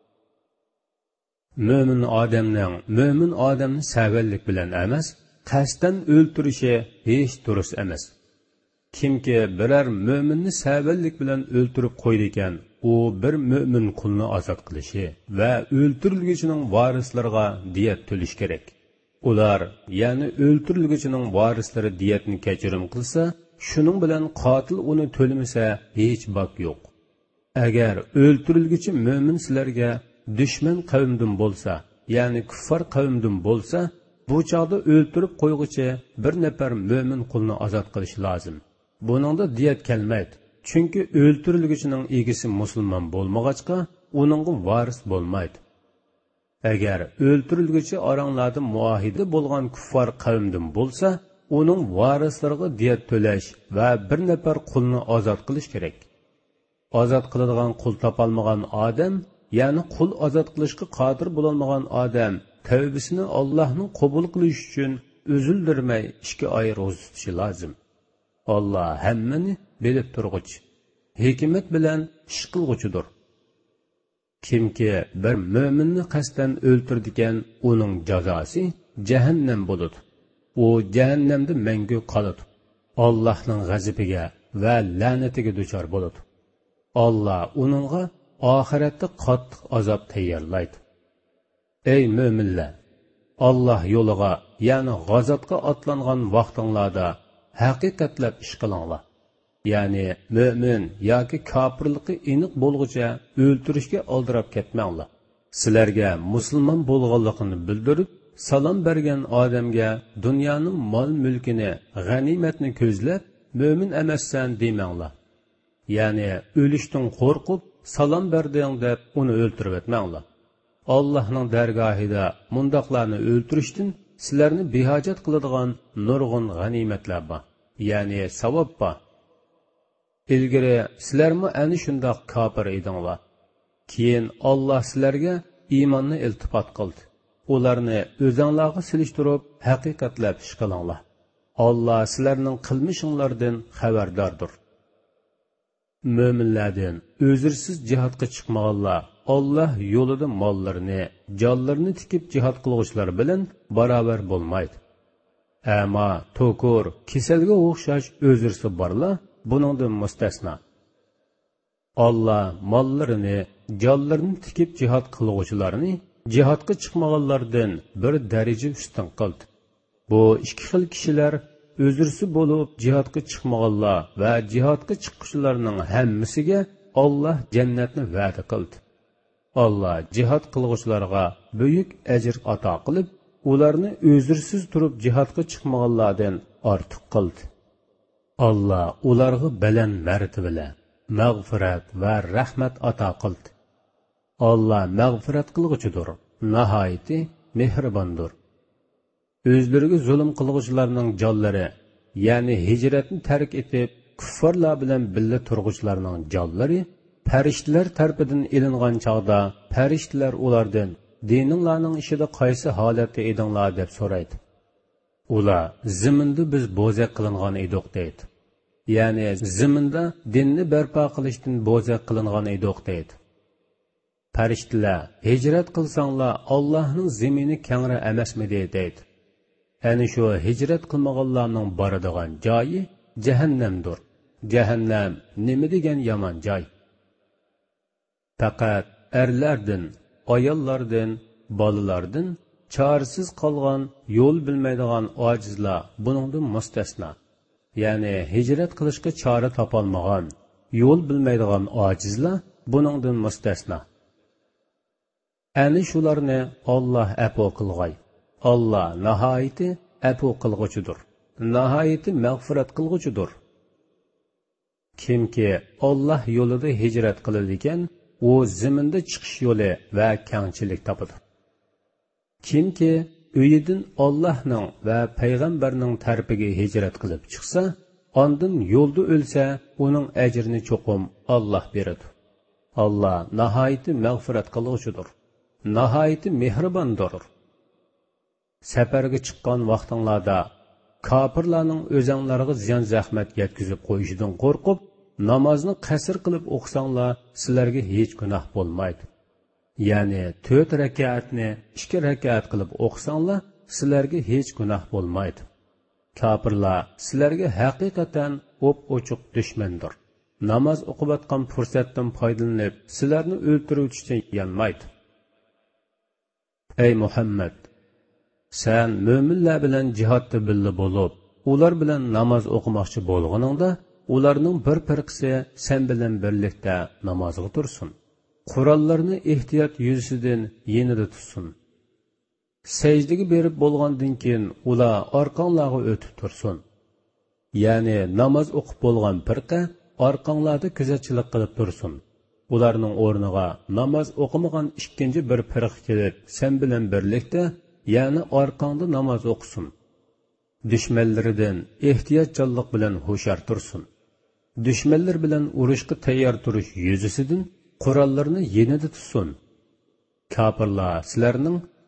Mo'min odamni savallik bilan emas, qasddan o'ltirishi hech durust emas. Kimki biror mo'minni savallik bilan o'ltirib qo'ydi ekan, u bir mo'min qulni ozod qilishi va o'ltirilguchining varislariga diyat to'lish kerak. Ular, ya'ni o'ltirilguchining varislari diyatni kechirim qilsa, shuning bilan qotil uni to'lamasa hech bak yo'q. Agar o'ltirilguchi mo'min sizlarga dushman qavmdan bo'lsa, ya'ni kuffar qavmdan bo'lsa, bu chog'da o'ltirib qo'yg'ichi bir nafar mo'min qulni ozod qilish lozim. Buningda diyat kelmaydi. Chunki o'ltirilguchining egisi musulmon bo'lmag'achqa, uningga varis bo'lmaydi. Agar o'ltirilguchi oranglarda muahida bo'lgan kuffar qavmdan bo'lsa, uning varislariga diyat to'lash va bir nafar qulni ozod qilish kerak. Ozod qiladigan qul topolmagan odam, ya'ni qul ozod qilishga qodir bo'lolmagan odam tövbesini Allah'ın qabul qilish uchun üzüldirmey ishga ayırğız tutishi lozim. Allah hammani bilib turg'uchi, hikmat bilan ish qilg'uchidir. Kimki bir mo'minni qasdan o'ltirdigan, uning jazosi jahannam bo'ladi. U jahannamda mangu qoladi. Allohning g'azabiga va la'natiga duchor bo'ladi. Allah uningga oxiratda qattiq azob tayyorlaydi. Ey mo'minlar, Allah yo'liga, ya'ni g'azotga otlangan vaqtinglarda haqiqatlab ish qilinglar. Ya'ni mo'min yoki kofirlikni aniq bo'lguncha o'ltirishga oldirab ketmanglar. Sizlarga musulmon bo'lganligini bildirib, salom bergan odamga dunyoning mol-mulkini, g'animatni ko'zlab, mo'min emassan demanglar. Ya'ni o'lishdan qo'rqib, salom berding deb uni o'ltirib etmanglar. Allohning dargohida mundaqlarni o'ltirishdan sizlarni behojat qiladigan nurg'un g'animatlar bor, ya'ni savob bor. İlgari sizlarmi ana shundoq kofir edinglar. Keyin Alloh sizlarga iymonni iltifot qildi. Ularni o'zinglarga silishtirib, haqiqatlab ish qilinglar. Alloh sizlarning qilmishinglardan xabardordir. Mo'minlardan o'zirsiz jihodga chiqmaganlar Allah yo'lida mollarini, jonlarini tikib jihod qiluvchilar bilan barobar bo'lmaydi. Ammo to'kur, kasalga o'xshash o'zirsi borlar buningdan mustasno. Allah mollarini, jonlarini tikib jihod qiluvchilarni jihodga chiqmaganlardan bir daraja ustun qildi. Bu ikki xil kishilar o'zirsi bo'lib jihodga chiqmaganlar va jihodga chiquvchilarning hammasiga Allah jannatni va'da qildi. Allah jihad qilg'uvchilarga büyük ajr ato qilib, ularni o'zirsiz turib jihodga chiqmaganlardan ortiq qildi. Allah ularga baland martaba, mag'firat va rahmat ato qildi. Allah mag'firat qilg'uchidir, nihoyatda mehribondir. O'zlariga zulm qilg'uvchilarning jonlari, ya'ni hijratni tark etib, kuffarlar bilan birga turg'uvchilarning jonlari Pəriştilər tərəfindən ilingan çağda, pəriştilər ulardan, dininglarning ishida qaysi holatda edinglar deb so'raydi. Ular, ziminda biz bo'zaq qilingan edik deydi. Ya'ni ziminda dinni barpo qilishdan bo'zaq qilingan edik deydi. Pəriştilər, hijrat qilsanglar, Allohning zimini kengra emasmidi deydi. Ani shu hijrat qilmaganlarning boradigan joyi jahannamdir. Jahannam nima degan yomon joy. Faqat erlardan, ayollardan, bolalardan çaresiz qolgan, yo'l bilmaydigan ojizlar buningdan mustasno. Ya'ni hijrat qilishga chora topolmagan, yo'l bilmaydigan ojizlar buningdan mustasno. Ani shularni Alloh afo qilg'ay. Alloh nihoyatda afo qilg'uchidir, nihoyatda mag'firat qilg'uchidir. Kimki Alloh yo'lida hijrat qiladi ekan, u ziminda chiqish yo'li va kengchilik topadi. Kimki uyidan Allohning va payg'ambarning tarafiga hijrat qilib chiqsa, ondan yo'lda o'lsa, uning ajrini cho'qim Alloh beradi. Alloh nihoyatda mag'firat qiluvchidir, nihoyatda mehribondir. Safarga chiqqan vaqtinglarda kofirlarning o'zinglarga ziyon zahmat yetkazib qo'yishidan qo'rqib, namozni qasr qilib o'qisanglar, sizlarga hech gunoh bo'lmaydi. Ya'ni 4 rakatni 2 rakat qilib o'qisanglar, sizlarga hech gunoh bo'lmaydi. Kofirlar sizlarga haqiqatan o'p-ochiq dushmandir. Namoz o'qibatgan fursatdan foydalanib, sizlarni o'ldiruvchidan yanmaydi. Ey Muhammad, sen mo'minlar bilan jihodda birga bo'lib, ular bilan namoz o'qimoqchi bo'lganingda, ularning bir firqasi sen bilan birlikda namozga tursin. Qur'onlarni ehtiyot yuzasidan yenida tutsin. Sajdaga berib bo'lgandan keyin ular orqanglarga o'tib tursin. Ya'ni namoz o'qib bo'lgan firqa orqanglarda kuzatchilik qilib tursin. Ularning o'rniga namoz o'qimagan ikkinchi bir firqa kelib, sen bilan birlikda, ya'ni orqangda namoz o'qisin. Dushmanlaridan ehtiyotchanlik bilan hushyor tursin. Dushmanlar bilan urushga tayyor turish yuzasidan Qur'onlarni yenida tutsin. Kofirlar sizlarning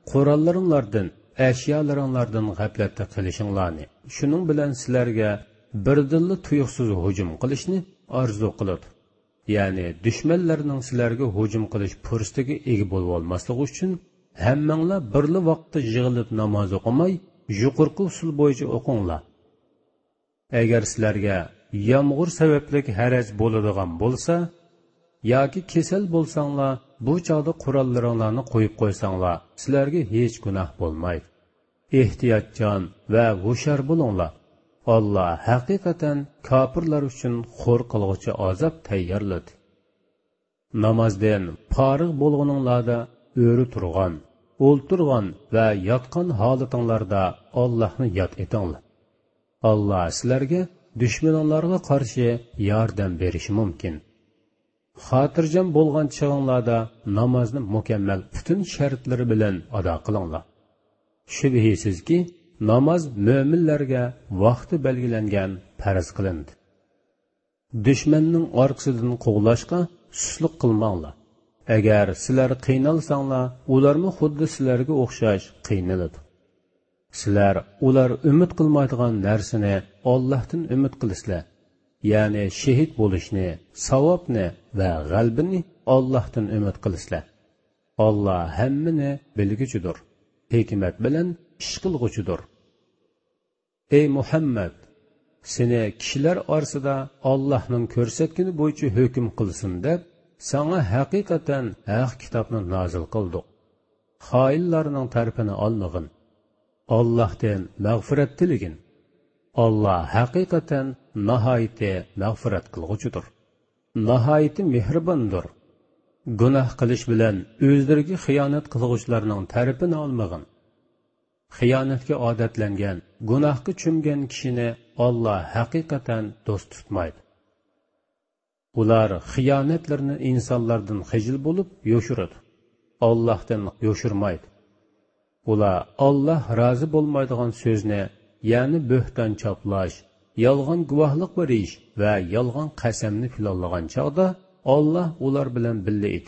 Qur'onlaringlardan, ashiyolaringlardan g'aflatda qilishinglarni, shuning bilan sizlarga birdilla tuyuqsiz hujum qilishni orzu qiladi. Ya'ni dushmanlarning sizlarga hujum qilish fursatiga ega bo'lib olmasligi uchun hammanglar birli vaqtda yig'ilib namoz o'qimay, yuqorqi usul bo'yicha o'qinglar. Agar sizlarga yomg'ir sababli haraj bo'ladigan bo'lsa yoki kasal bo'lsanglar, bu chog'da qur'onlaringlarni qo'yib qo'ysanglar, sizlarga hech gunoh bo'lmaydi. Ehtiyotjon va hushyor bo'linglar. Allah haqiqatan kofirlar uchun xo'r qilg'uchi azob tayyorladi. Namozdan forig' bo'lganinglarda o'ri turgan, o'ltirgan va yotgan holatinglarda Allohni yod etinglar. Allah sizlarga dushmanlarga qarshi yordam berishi mumkin. Xotirjam bo'lgan chog'inglarda namozni mukammal butun shartlari bilan ado qilinglar. Shubhisizki, namoz mo'minlarga vaqti belgilangan farz qilindi. Dushmanning orqasidan quvlashga susluq qilmanglar. Agar sizlar qiynalsanglar, ularmi xuddi sizlarga o'xshash qiynaladi. Sizlar ular umid qilmaydigan narsani Allohdan umid qilasizlar. Ya'ni shahid bo'lishni, savobni va g'albini Allohdan umid qilasizlar. Alloh hammani bilguchidir, hikmat bilan ish qilguchidir. Ey Muhammad, seni kishilar orasida Allohning ko'rsatgani bo'yicha hukm qilsin deb, sana haqiqatan haq kitobni nozil qildik. Xoinlarning tarafini olmag'in. Allohdan mag'firat tiligin. Allah haqiqatan nihoyatda mag'firat qilguchidir. Nihoyatda mehribondir. Gunoh qilish bilan o'zlariga xiyonat qilguvchilarning tarafini olmag'in. Xiyonatga odatlangan, gunohga cho'mgan kishini Allah haqiqatan do'st tutmaydi. Ular xiyonatlarni insonlardan xijil bo'lib yo'shiradi. Allohdan yo'shirmaydi. Ular Allah rozi bo'lmaydigan so'zni, ya'ni bo'hton choplash, yolg'on guvohlik berish va yolg'on qasamni filonlagan chog'da Allah ular bilan birga edi.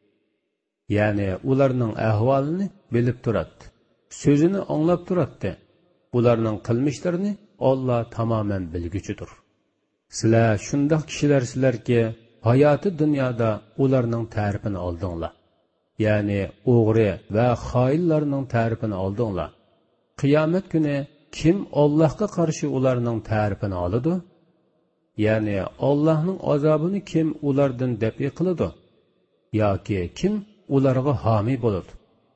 Ya'ni ularning ahvolini bilib turadi. So'zini anglab turadi. Ularning qilmishlarini Allah tamoman bilguchidir. Sizlar shundoq kishilarsizlarki, hayoti dunyoda ularning ta'rifini oldinglar. Ya'ni o'g'ri va xoinlarning ta'rifini oldinglar. Qiyomat kuni kim Allohga qarshi ularning ta'rifini oladi? Ya'ni Allohning azobini kim ulardan dafi qiladi? Yoki kim ularga homiy bo'ladi?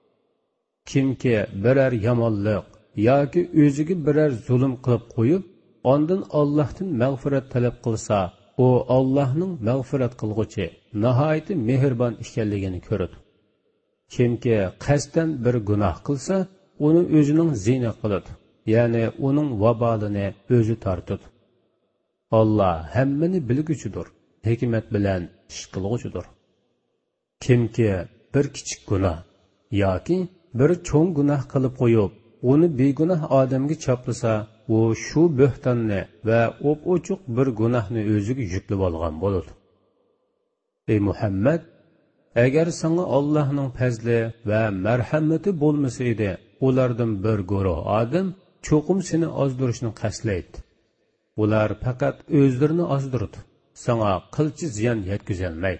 Kimki biror yomonlik yoki o'ziga biror zulm qilib qo'yib, ondan Allohdan mag'firat talab qilsa, u Allohning mag'firat qilguchi, nihoyatda mehribon ekanligini ko'radi. Kimki qasddan bir gunoh qilsa, uni o'zining zina qiladi, ya'ni uning vabolini o'zi tortadi. Alloh hammani bilguchidir, hikmat bilan ish qilguchidir. Kimki bir kichik gunoh yoki bir cho'ng gunoh qilib qo'yib, uni begunoh odamga choplasa, u shu bo'htonni va o'p-o'chuq bir gunohni o'ziga yuklab olgan bo'ladi. Ey Muhammad, agar senga Allohning fazli va marhamati bo'lmasa edi, ulardan bir guruh odam cho'qim seni ozdirishni qasdlaydi. Ular faqat o'zlarini ozdirdi. Senga qilchi ziyon yetkazolmaydi.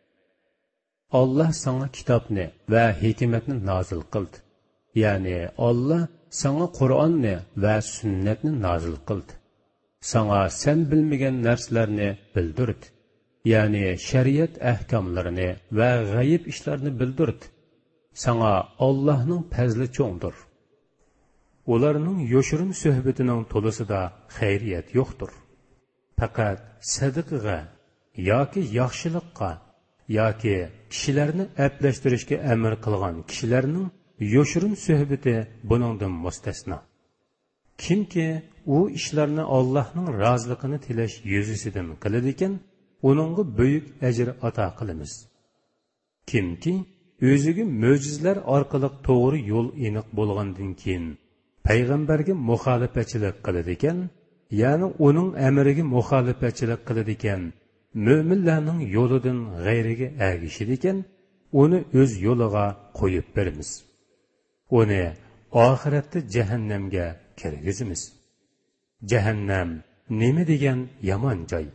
Allah sana kitobni va hikmatni nozil qildi. Ya'ni Allah sana Qur'onni va sunnatni nozil qildi. Sana sen bilmagan narsalarni bildirdi. Ya'ni shariat ahkomlarini va g'ayib ishlarni bildirdi. Sana Allohning fazli cho'ngdir. Ularning yo'shirin suhbatining to'lisida xayriyat yo'qdir. Faqat sadaqaga yoki yaxshilikqa yoki kishilarni aplashtirishga amr qilgan kishilarning yo'shirin suhbati buningdan mustasno. Kimki u ishlarni Allohning roziligini tilash yuzasidan qiladi ekan, uningga buyuk ajr ato qilamiz. Kimki o'ziga mo'jizlar orqali to'g'ri yo'l aniq bo'lgandan keyin payg'ambarga muxolifatchilik qiladi ekan, ya'ni uning amriga muxolifatchilik qiladi ekan, mo'minlarning yo'lidan g'ayriga ergishadi ekan, uni o'z yo'liga qo'yib beramiz. uni oxiratda jahannamga kirgizamiz. Jahannam nima degan yomon joy.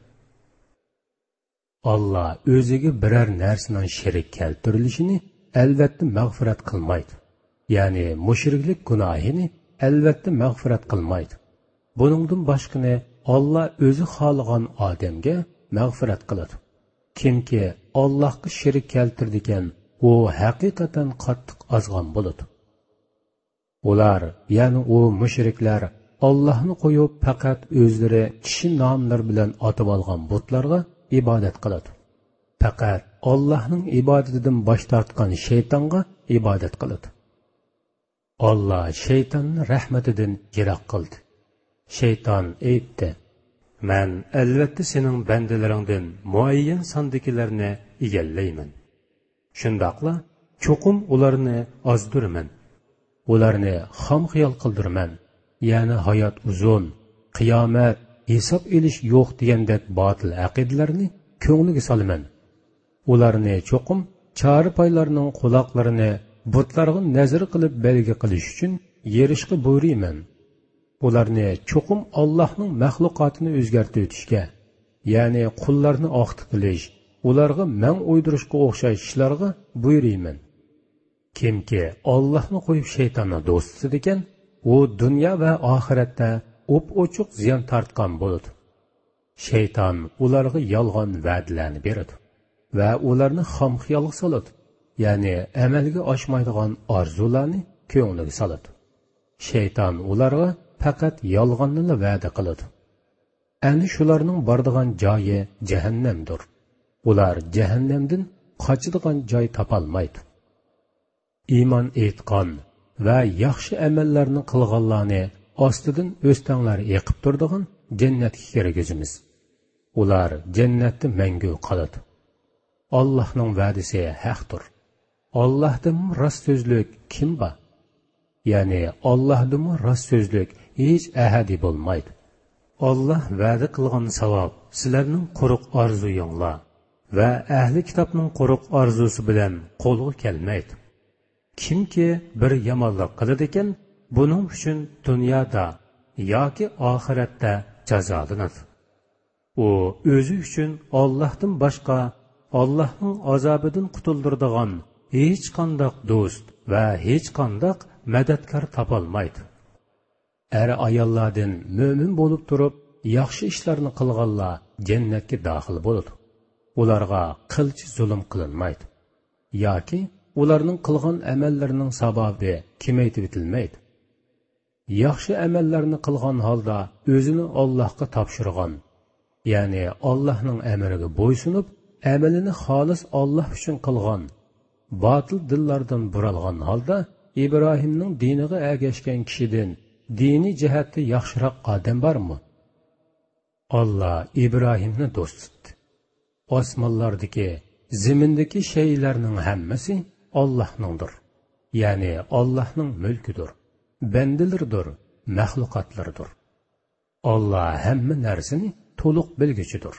Allah o'ziga biror narsaning sherik keltirilishini albatta mag'firat qilmaydi. Ya'ni mushriklik gunohini albatta mag'firat qilmaydi. Buningdan boshqani Allah o'zi xohlagan odamga mag'firat qiladi. Kimki Allohga sherik keltirdigan, u haqiqatan qattiq azg'on bo'ladi. Ular, ya'ni u mushriklar Allohni qo'yib faqat o'zlari kishi nomlari bilan atib olgan butlarga ibodat qiladi. Faqat Allohning ibodatidan bosh tortgan shaytonga ibodat qiladi. Allah shaytonni rahmatidan yiroq qildi. Shayton aytdi: "Men albatta sening bandalaringdan muayyan sondagilarni egallayman. Shundaqla cho'qim ularni ozdiraman. Ularni xom xiyol qildirman. Ya'ni hayot uzun, qiyomat, hisob elish yo'q degandek botil aqidalarni ko'ngliga solaman. Ularni cho'qim chori paylarning quloqlarini butlarga nazar qilib belgi qilish uchun yerishga buyuriyman. Ularni cho'qim Allohning maxluqotini o'zgartirib o'tishga, ya'ni qullarni oqti qilish, ularga man o'ydirishga o'xshash ishlarga buyuriyman. Kimki Allohni qo'yib shaytonni do'st ekan, u dunyo va oxiratda o'p-o'chuq ziyon tortgan bo'ladi. Shayton ularga yolg'on va'dalarni beradi va ularni xom xiyolga soladi, ya'ni amalga oshmaydigan orzularni ko'ngliga soladi. Shayton ularga faqat yolg'onni va'da qiladi. Ana shularning boradigan joyi jahannamdir. Ular jahannamdan qochadigan joy topolmaydi. Iymon etgan va yaxshi amallarni qilganlarni ostidan o'stanglar yiqib turadigan jannatga kirgizamiz. Ular jannatda mangu qoladi. Allohning va'dasi haqdir. Allohdan rost so'zlik kim bor? Ya'ni Allohdan rost so'zlik hech ahadi bo'lmaydi. Alloh va'da qilgan savob sizlarning quruq orzuyinglar va ahli kitobning quruq orzusi bilan qo'lga kelmaydi. Kimki bir yomonlik qiladi ekan, buning uchun dunyoda yoki oxiratda jazolanadi. U o'zi uchun Allohdan boshqa Allohning azobidan qutuldiradigan hech qanday do'st va hech qanday madadkor topolmaydi. Ayollardan mo'min bo'lib turib, yaxshi ishlarni qilganlar jannatga daxil bo'ladi. Ularga qilchi zulm qilinmaydi yoki ularning qilgan amallarining sababi kamaytirib etilmaydi. Yaxshi amallarni qilgan holda o'zini Allohga topshirgan, ya'ni Allohning amriga bo'ysunib, amalini xolis Alloh uchun qilgan, botil dillardan buralgan holda Ibrohimning diniga ergashgan kishidan dini jihatda yaxshiroq odam bormi? Alloh Ibrohimni do'st tutdi. Osmonlardagi, zimindagi shaylarning hammasi Allohningdir. Ya'ni Allohning mulkidir, bandalaridir, maxluqotlaridir. Alloh hamma narsani to'liq bilguchidir.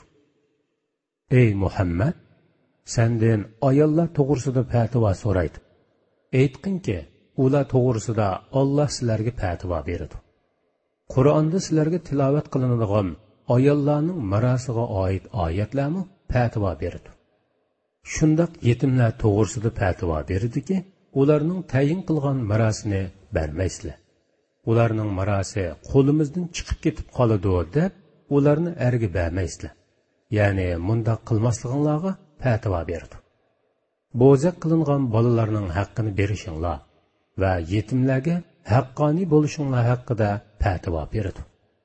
Ey Muhammad, sendan ayollar to'g'risida fatvo so'raydi. Aytqinki, ular to'g'risida Alloh sizlarga fatvo beradi. Qur'onda sizlarga tilovat qilinadigan ayollarning marosiga oid oyatlarni fatvo beradi. Shundaq yetimlar to'g'risida fatvo beradiki, ularning tayin qilgan marosini bermaysizlar. Ularning marosi qo'limizdan chiqib ketib qoladi deb, ularni erga bermaysizlar. Ya'ni mundaq qilmasliginglarga fatvo beradi. Bo'zaq qilingan bolalarning haqqini berishinglar va yetimlarga haqqoniy bo'lishinglar haqida fatvo beradi.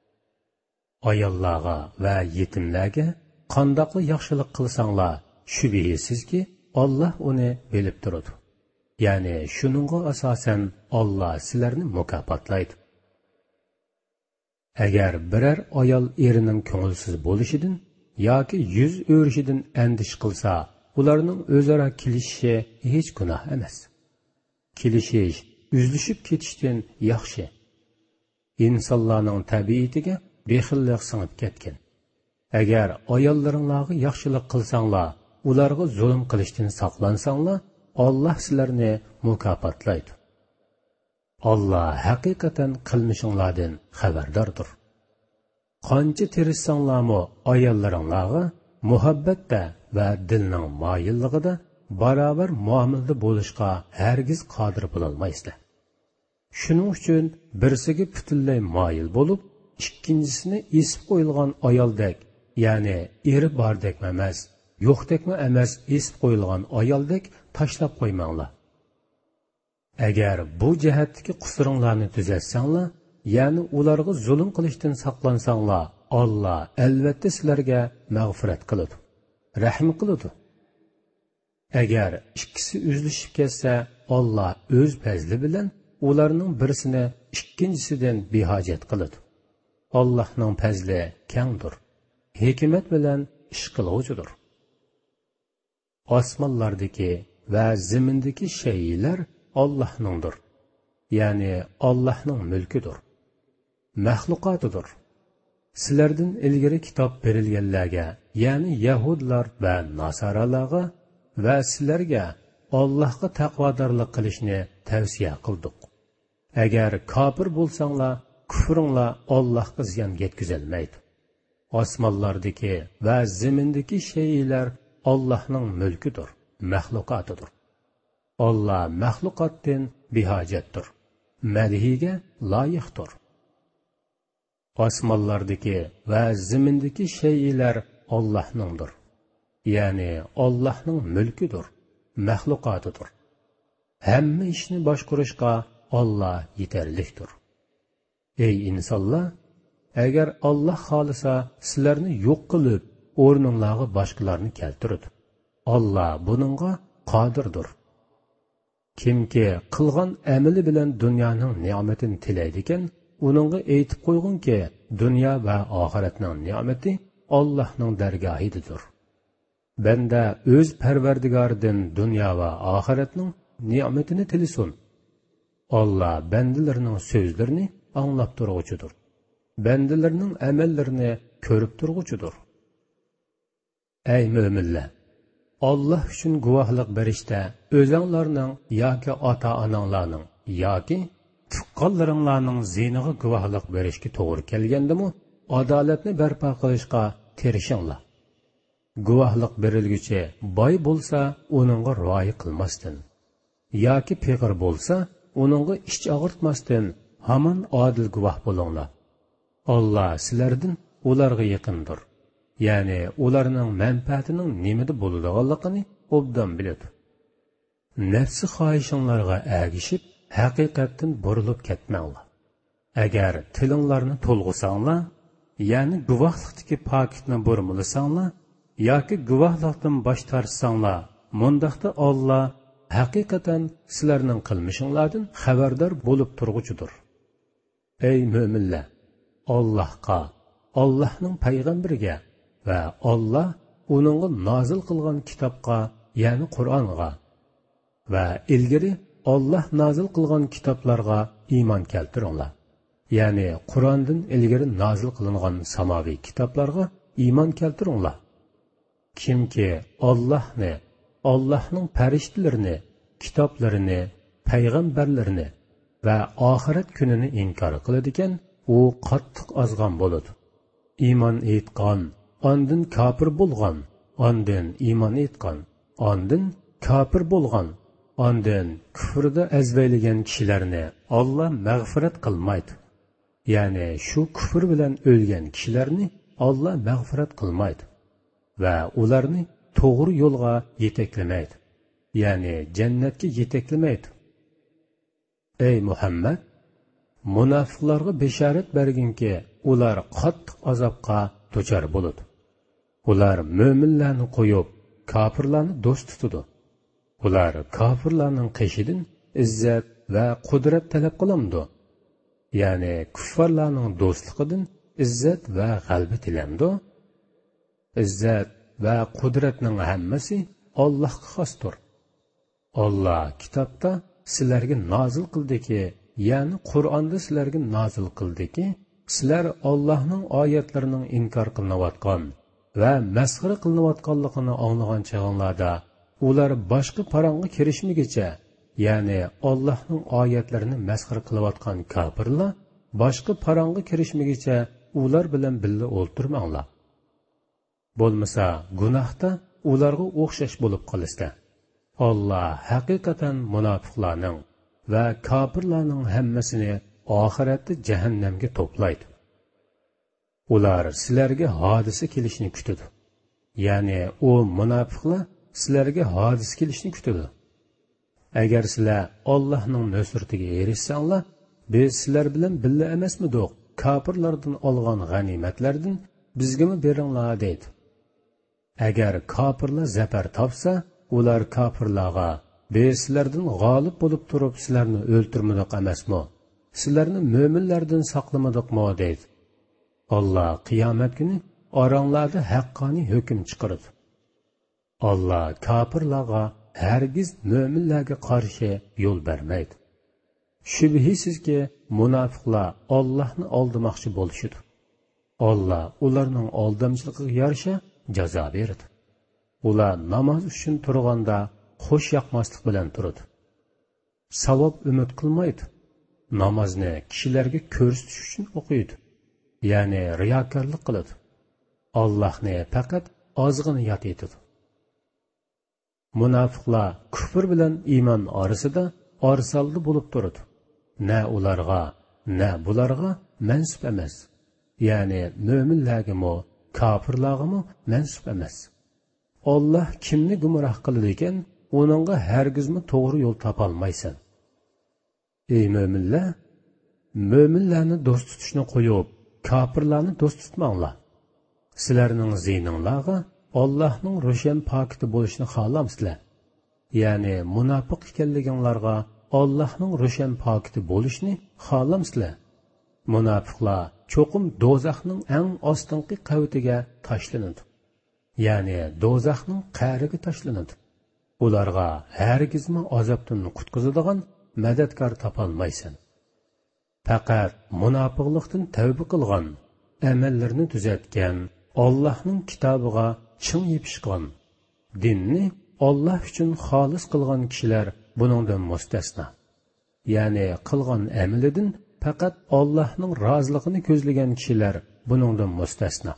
Ayollarga va yetimlarga qandoqli yaxshilik qilsanglar, shubhisizki Alloh uni bilib turadi. Ya'ni shuningga asosan Alloh sizlarni mukofotlaydi. Agar biror ayol erining ko'ngilsiz bo'lishidan yoki yuz o'rishidan andish qilsa, ularning o'zaro kelishishi hech gunoh emas. Kelishish uzlishib ketishdan yaxshi. Insonlarning tabiatiga bexillik singib ketgan. Agar ayollaringlarga yaxshilik qilsanglar, ularga zulm qilishdan saqlansanglar, Alloh sizlarni mukofotlaydi. Allah haqiqatan qilmishinglardan xabardordir. Qancha tirishsanglarmi ayollaringlarga muhabbatda va dilning moyilligida barobar muomalada bo'lishga hargiz qodir bo'lolmaysizlar. Shuning uchun birsiga butunlay moyil bo'lib, ikkinchisini esib qo'yilgan ayoldek, ya'ni eri bordek emas, yo'qdekmi emas, esib qo'yilgan ayoldek tashlab qo'ymanglar. Agar bu jihatdagi qusuringlarni tuzatsanglar, ya'ni ularga zulm qilishdan saqlansanglar, Allah albatta sizlarga mag'firat qiladi, rahm qiladi. Agar ikkisi uzlashib ketsa, Allah o'z fazli bilan ularning birisini ikkinchisidan behojat qiladi. Allohning fazli kengdir, hikmat bilan ish qiluvchidir. Osmonlardagi va zimindagi shaylar Allohningdir, ya'ni Allohning mulkidir, mahluqotidir. Sizlardan ilgari kitob berilganlarga, ya'ni Yahudlar va Nasoralarga va sizlarga Allohga taqvodorlik qilishni tavsiya qildik. Agar kofir bo'lsanglar, kufringlar Allohga ziyon yetkazolmaydi. Osmonlardagi va zimindagi shaylar Allohning mulkidir, mahluqotidir. Allah mahluqotdan behojatdir, madhiga loyiqdir. Osmonlardagi va zimindagi shaylar Allohningdir, ya'ni Allohning mulkidir, mahluqotidir. Hamma ishni boshqarishga Allah yetarlikdir. Ey insonlar, agar Allah xolisa, sizlarni yo'q qilib, o'rninglarga boshqalarni keltiradi. Allah buningga qodirdir. Kimki qilgan amali bilan dunyoning ne'matini tilaydi ekan, uningga aytib qo'ygunki, dunyo va oxiratning ne'mati Allohning dargohidadir. Banda o'z Parvardigoridan dunyo va oxiratning ne'matini tilasin. Allah bandalarining so'zlarini anglab turg'uchidir. Bandalarining amallarini ko'rib turg'uchidir. Ey mo'minlar, Allah uchun guvohlik berishda o'zinglarning yoki ota-onanglarning yoki tuqqanlaringlarning ziniga guvohlik berishga to'g'ri kelgandimi, adolatni barpo qilishga tirishinglar. Guvohlik berilguchi boy bo'lsa, uningga rioya qilmasdan, yoki faqir bo'lsa, uningga ich og'irtmasdan hamon odil guvoh bo'linglar. Allah sizlardan ularga yaqindir. Ya'ni ularning manfaatining nimada bo'ladiganligini obdan biladi. Nafsi xohishinglarga ergishib, haqiqatdan burilib ketmanglar. Agar tilinglarni to'lg'isanglar, ya'ni guvohlikdagi pokitni burmilasanglar, yoki guvohlikdan bosh tortsanglar, mundaqda Allah haqiqatan sizlarning qilmishinglardan xabardor bo'lib turg'uchidir. Ey mo'minlar, Allohga, Allohning payg'ambariga va Allah uningga nozil qilgan kitobga, ya'ni Qur'onga va ilgari Allah nozil qilgan kitoblarga iymon keltiringlar. Ya'ni Qur'ondan ilgari nozil qilingan samoviy kitoblarga iymon keltiringlar. Kimki Allohni, Allohning farishtalarini, kitoblarini, payg'ambarlarini va oxirat kunini inkor qiladi ekan, u qattiq ozg'on bo'ladi. Iymon etgan, ondan kofir bo'lgan, ondan iymon etgan, ondan kofir bo'lgan, ondan kufrda azbaylagan kishilarni Allah mag'firat qilmaydi. Ya'ni shu kufr bilan o'lgan kishilarni Allah mag'firat qilmaydi va ularni to'g'ri yo'lga yetaklamaydi. Ya'ni jannatga yetaklamaydi. Ey Muhammad, munofiqlarga bishorat berginki, ular qattiq azobga duchor bo'ladi. Ular mo'minlarni qo'yib, kofirlarni do'st tutadi. Ular kofirlarning qishidan izzat va qudrat talab qilamdi. Ya'ni kuffarlarning do'stligidan izzat va g'alaba tilamdi. Izzat va qudratning hammasi Allohga xosdir. Allah kitobda sizlarga nozil qildiki, ya'ni Qur'onda sizlarga nozil qildiki, sizlar Allohning oyatlarining inkor qilinayotgan va masxara qilinayotganligini anglagan chog'inglarda ular boshqa parangga kirishmigicha, ya'ni Allohning oyatlarini masxara qilayotgan kofirlar boshqa parang'i kirishmagicha ular bilan birga o'ltirmanglar. Bo'lmasa gunohda ularga o'xshash bo'lib qolasizlar. Alloh haqiqatan munofiqlarning va kofirlarning hammasini oxiratda jahannamga to'playdi. Ular sizlarga hodisa kelishini kutadi. Ya'ni u munofiqlar sizlarga hodisa kelishini kutadi. Agar sizlar Allohning nusratiga erishsanglar, biz sizlar bilan birga emasmidik? Kofirlardan olgan g'animatlardan bizgami beringlar deydi. Agar kofirlar zafar topsa, ular kofirlarga biz sizlardan g'olib bo'lib turib sizlarni o'ltirmadik emasmi? Sizlarni mo'minlardan saqlamadikmi deydi. Alloh qiyomat kuni oranglarda haqqoniy hukm chiqaradi. Alloh kofirlarga hargiz mo'minlarga qarshi yo'l bermaydi. Shubhisizki, munofiqlar Allohni aldamoqchi bo'lishadi. Alloh ularning aldamchiligiga yarasha jazo beradi. Ular namoz uchun turganda xo'sh yoqmaslik bilan turadi. Savob umid qilmaydi. Namozni kishilarga ko'rsatish uchun o'qiydi. Ya'ni riyokorlik qiladi. Allohni faqat ozg'ini yod etadi. Munofiqlar kufr bilan iymon orasida orsalli bo'lib turadi. Na ularga, na bularga mansub emas. Ya'ni mo'minlarga kofirlarga mansub emas. Alloh kimni gumroh qiladi ekan, uningga hargizmi to'g'ri yo'l topolmaysan. Ey mo'minlar, mo'minlarni do'st tutishni qo'yib, kofirlarni do'st tutmanglar. Sizlarning ziyninglarga Allohning ro'shan pokiti bo'lishini xohlamsizlar. Ya'ni munofiq ekanliginglarga Allohning ro'shan pokiti bo'lishni xohlamsizlar. Munofiqlar cho'qim do'zaxning eng ostinqi qavitiga tashlanadi. Ya'ni do'zaxning qa'riga tashlanadi. Ularga hargizmi azobdan qutqizadigan madadkor topolmaysan. Faqat munofiqlikdan tavba qilgan, amallarni tuzatgan, Allohning kitobiga chin yepishgan, dinni Alloh uchun xolis qilgan kishilar buningdan mustasno. Ya'ni qilgan amalidan faqat Allohning roziligini ko'zlagan kishilar buningdan mustasno.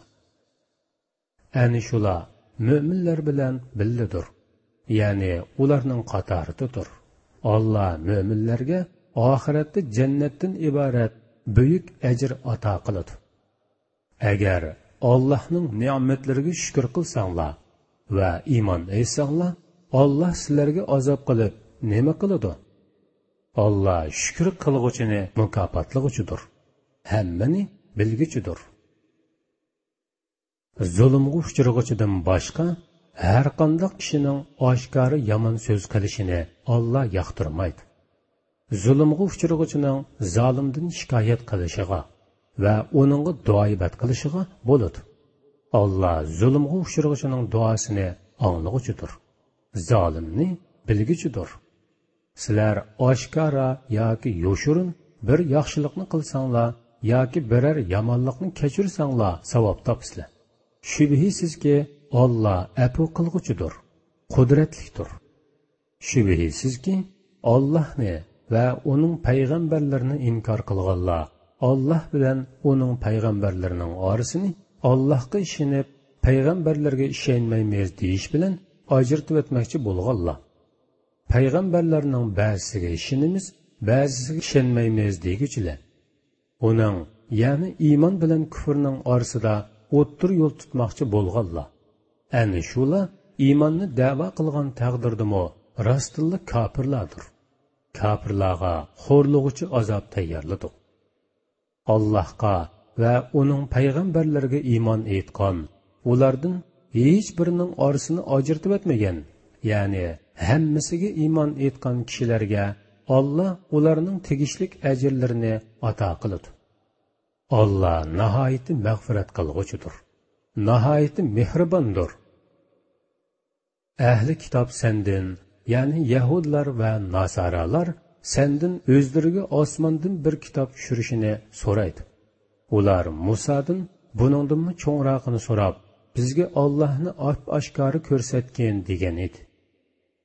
Ani shular mo'minlar bilan birgadir. Ya'ni ularning qatoridadir. Alloh mo'minlarga oxiratda jannatdan iborat buyuk ajr ato qiladi. Agar Allohning ne'matlariga shukr qilsanglar va iymon etsanglar, Alloh sizlarga azob qilib nima qiladi? Alloh shukr qilg'uchini mukofotlaguchidir. Hammani bilguchidir. Zulmga uchrag'uchidan boshqa har qanday kishining oshkori yomon so'z qilishini Alloh yoqtirmaydi. Zulmga uchrag'uchining zolimdan shikoyat qilishiga va uningga duoibat qilishiga bo'ladi. Alloh zulmga uchrag'uchining duosini anglag'uchidir. Zolimni bilguchidir. Sizlar oshkora yoki yoshirin bir yaxshilikni qilsanglar yoki biror yomonlikni kechirsanglar savob topsizlar. Shubhisizki, Alloh afu qilg'uchidir, qudratlidir. Shubhisizki, Allohni va uning payg'ambarlarini inkor qilganlar Alloh bilan uning payg'ambarlarining orasini Allohga ishonib, payg'ambarlarga ishonmaymiz deyish bilan ajratib o'tmoqchi bo'lganlar. Payg'ambarlarning ba'zisiga ishonamiz, ba'zisiga ishonmaymiz deguchilar. Uning, ya'ni iymon bilan kufrning orasida o'ttir yo'l tutmoqchi bo'lganlar. Ana shular iymonni da'vo qilgan taqdirdami rostilla kofirlardir. Kofirlarga xo'rlig'uchi azob tayyorladik. Allohga va uning payg'ambarlariga iymon etgan, ulardan hech birining orasini ajratib o'tmagan, ya'ni hammasiga iymon etgan kishilarga Alloh ularning tegishlik ajrlarini ato qiladi. Alloh nihoyatda mag'firat qilg'uchidir, nihoyatda mehribondir. Ahli kitob sendan, ya'ni yahudlar va nasoralar sendan o'zlariga osmondan bir kitob tushirishini so'raydi. Ular Musadan buningdanmi cho'ngrog'ini so'rab, bizga Allohni oshkora ko'rsatgan degan edi.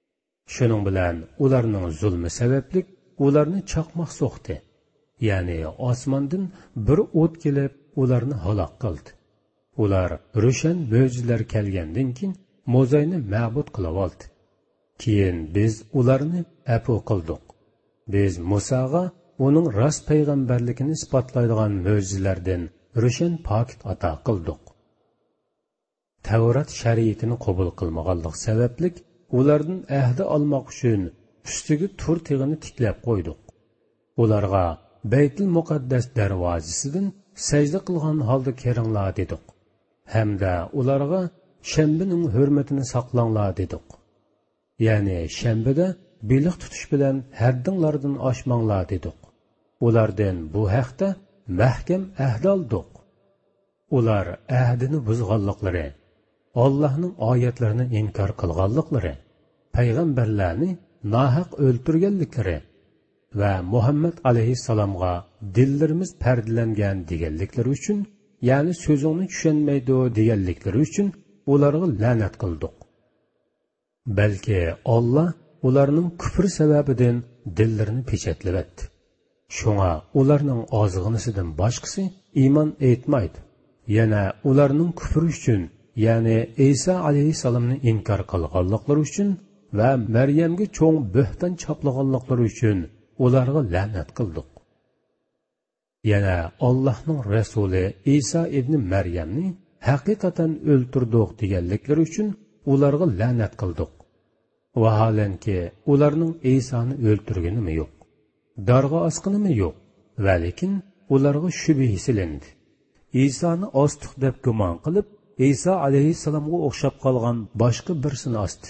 Shuning bilan ularning zulmi sababli ularni chaqmoq so'qdi. Ya'ni osmondan bir o't kelib ularni halok qildi. Ular ro'shan mo'jizalar kelgandan keyin Mo'zayni ma'bud qilib oldi. Keyin biz ularni afu qildik. Biz Musaga uning rost payg'ambarligini isbotlaydigan mo'jizalardan ro'shan pokit ato qildik. Tavrat shariatini qabul qilmaganlik sababli ulardan ahdi olmoq uchun ustiga tur tig'ini tiklab qo'ydik. Ularga Baytul Muqaddas darvozasidan sajda qilgan holda kiringlar dedik. Hamda ularga shanbaning hurmatini saqlanglar dedik. Ya'ni shanbada beliq tutish bilan haddinglardan oshmanglar dedik. Ulardan bu haqda mahkam ahd oldik. Ular ahdini buzganliklari, Allohning oyatlarini inkor qilganliklari, payg'ambarlarni nohaq o'ltirganliklari va Muhammad alayhissalomga dillarimiz pardalangan deganliklari uchun, ya'ni so'zingni tushunmaydi deganliklari uchun ularga la'nat qildik. Balki Alloh ularning kufr sababidan dillarini pechatlayapti. Shunga ularning ozg'inisidan boshqasi iymon etmaydi. Yana ularning kufri uchun, ya'ni Isa alayhissalomni inkor qilganliklari uchun va Maryamga cho'ng bo'hton choplaganliklari uchun ularga la'nat qildik. Yana Allohning rasuli Isa ibn Maryamni haqiqatan o'ltirdik deganliklari uchun ularga la'nat qildik. Vaholanki ularning Isoni o'ltirganimi yo'q, darg'a osqinimi yo'q, va lekin ularga shubha silindi. Isoni ostiq deb gumon qilib, Isa alayhissalomga o'xshab qolgan boshqa birsini osdi.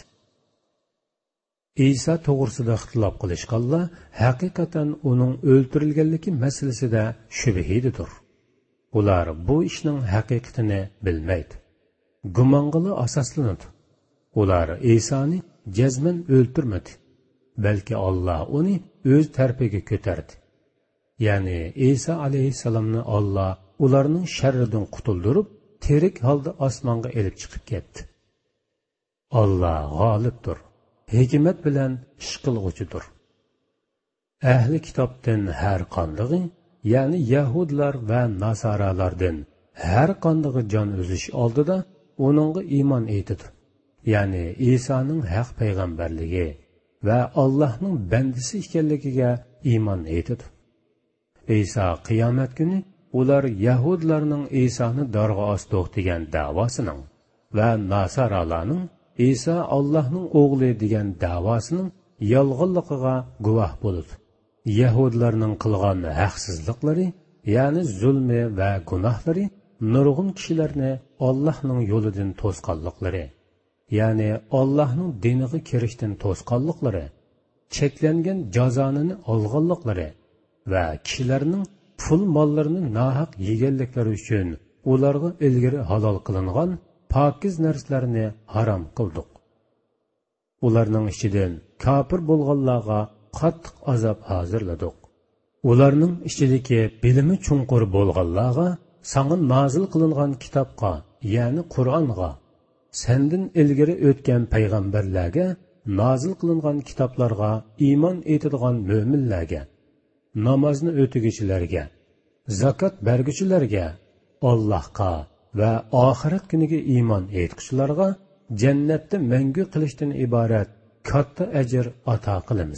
Isa to'g'risida ixtilof qilishganlar haqiqatan uning o'ltirilganligi masalasida shubhididir. Ular bu ishning haqiqatini bilmaydi. Gumonga asoslanadi. Ular Isoni jazman o'ltirmadi, balki Alloh uni o'z tarafiga ko'tardi. Ya'ni Isa alayhissalomni Alloh ularning sharridan qutuldirib, terik holda osmonga elib chiqib ketdi. Alloh g'olibdir, hikmat bilan ish qilg'uchidir. Ahli kitobdan har qandig'i, ya'ni Yahudlar va Nasoralardan har qandig'i jon uzish oldida uningga iymon etdi. Ya'ni Isoning haq payg'ambarligi va Allohning bandisi ekanligiga iymon etdi. Isa qiyomat kuni ular Yahudlarning Isoni darg'a osdiq degan da'vosining va Nasoralarning Isa Allohning o'g'li degan da'vosining yolg'onligiga guvoh bo'ladi. Yahudlarning qilgan haqsizliklari, ya'ni zulmi va gunohlari nurg'un kishilarni Allohning yo'lidan to'sqanliklari, ya'ni Allohning diniga kirishdan to'sqanliklari, cheklangan jazonini olganliklari va kishilarning pul mollarini nohaq yeganliklari uchun ularga ilgari halol qilingan pokiz narsalarni harom qildik. Ularning ichidan kofir bo'lganlarga qattiq azob hozirladik. Ularning ichidagi bilimi chunqur bo'lganlarga sana nozil qilingan kitobga, ya'ni Qur'onga, sendan ilgari o'tgan payg'ambarlarga nozil qilingan kitoblarga iymon etadigan mo'minlarga, namozni o'tiguchilarga, zakot berguchilarga, Allohga va oxirat kuniga iymon etguchilarga jannatda mangu qilishdan iborat katta ajr ato qilamiz.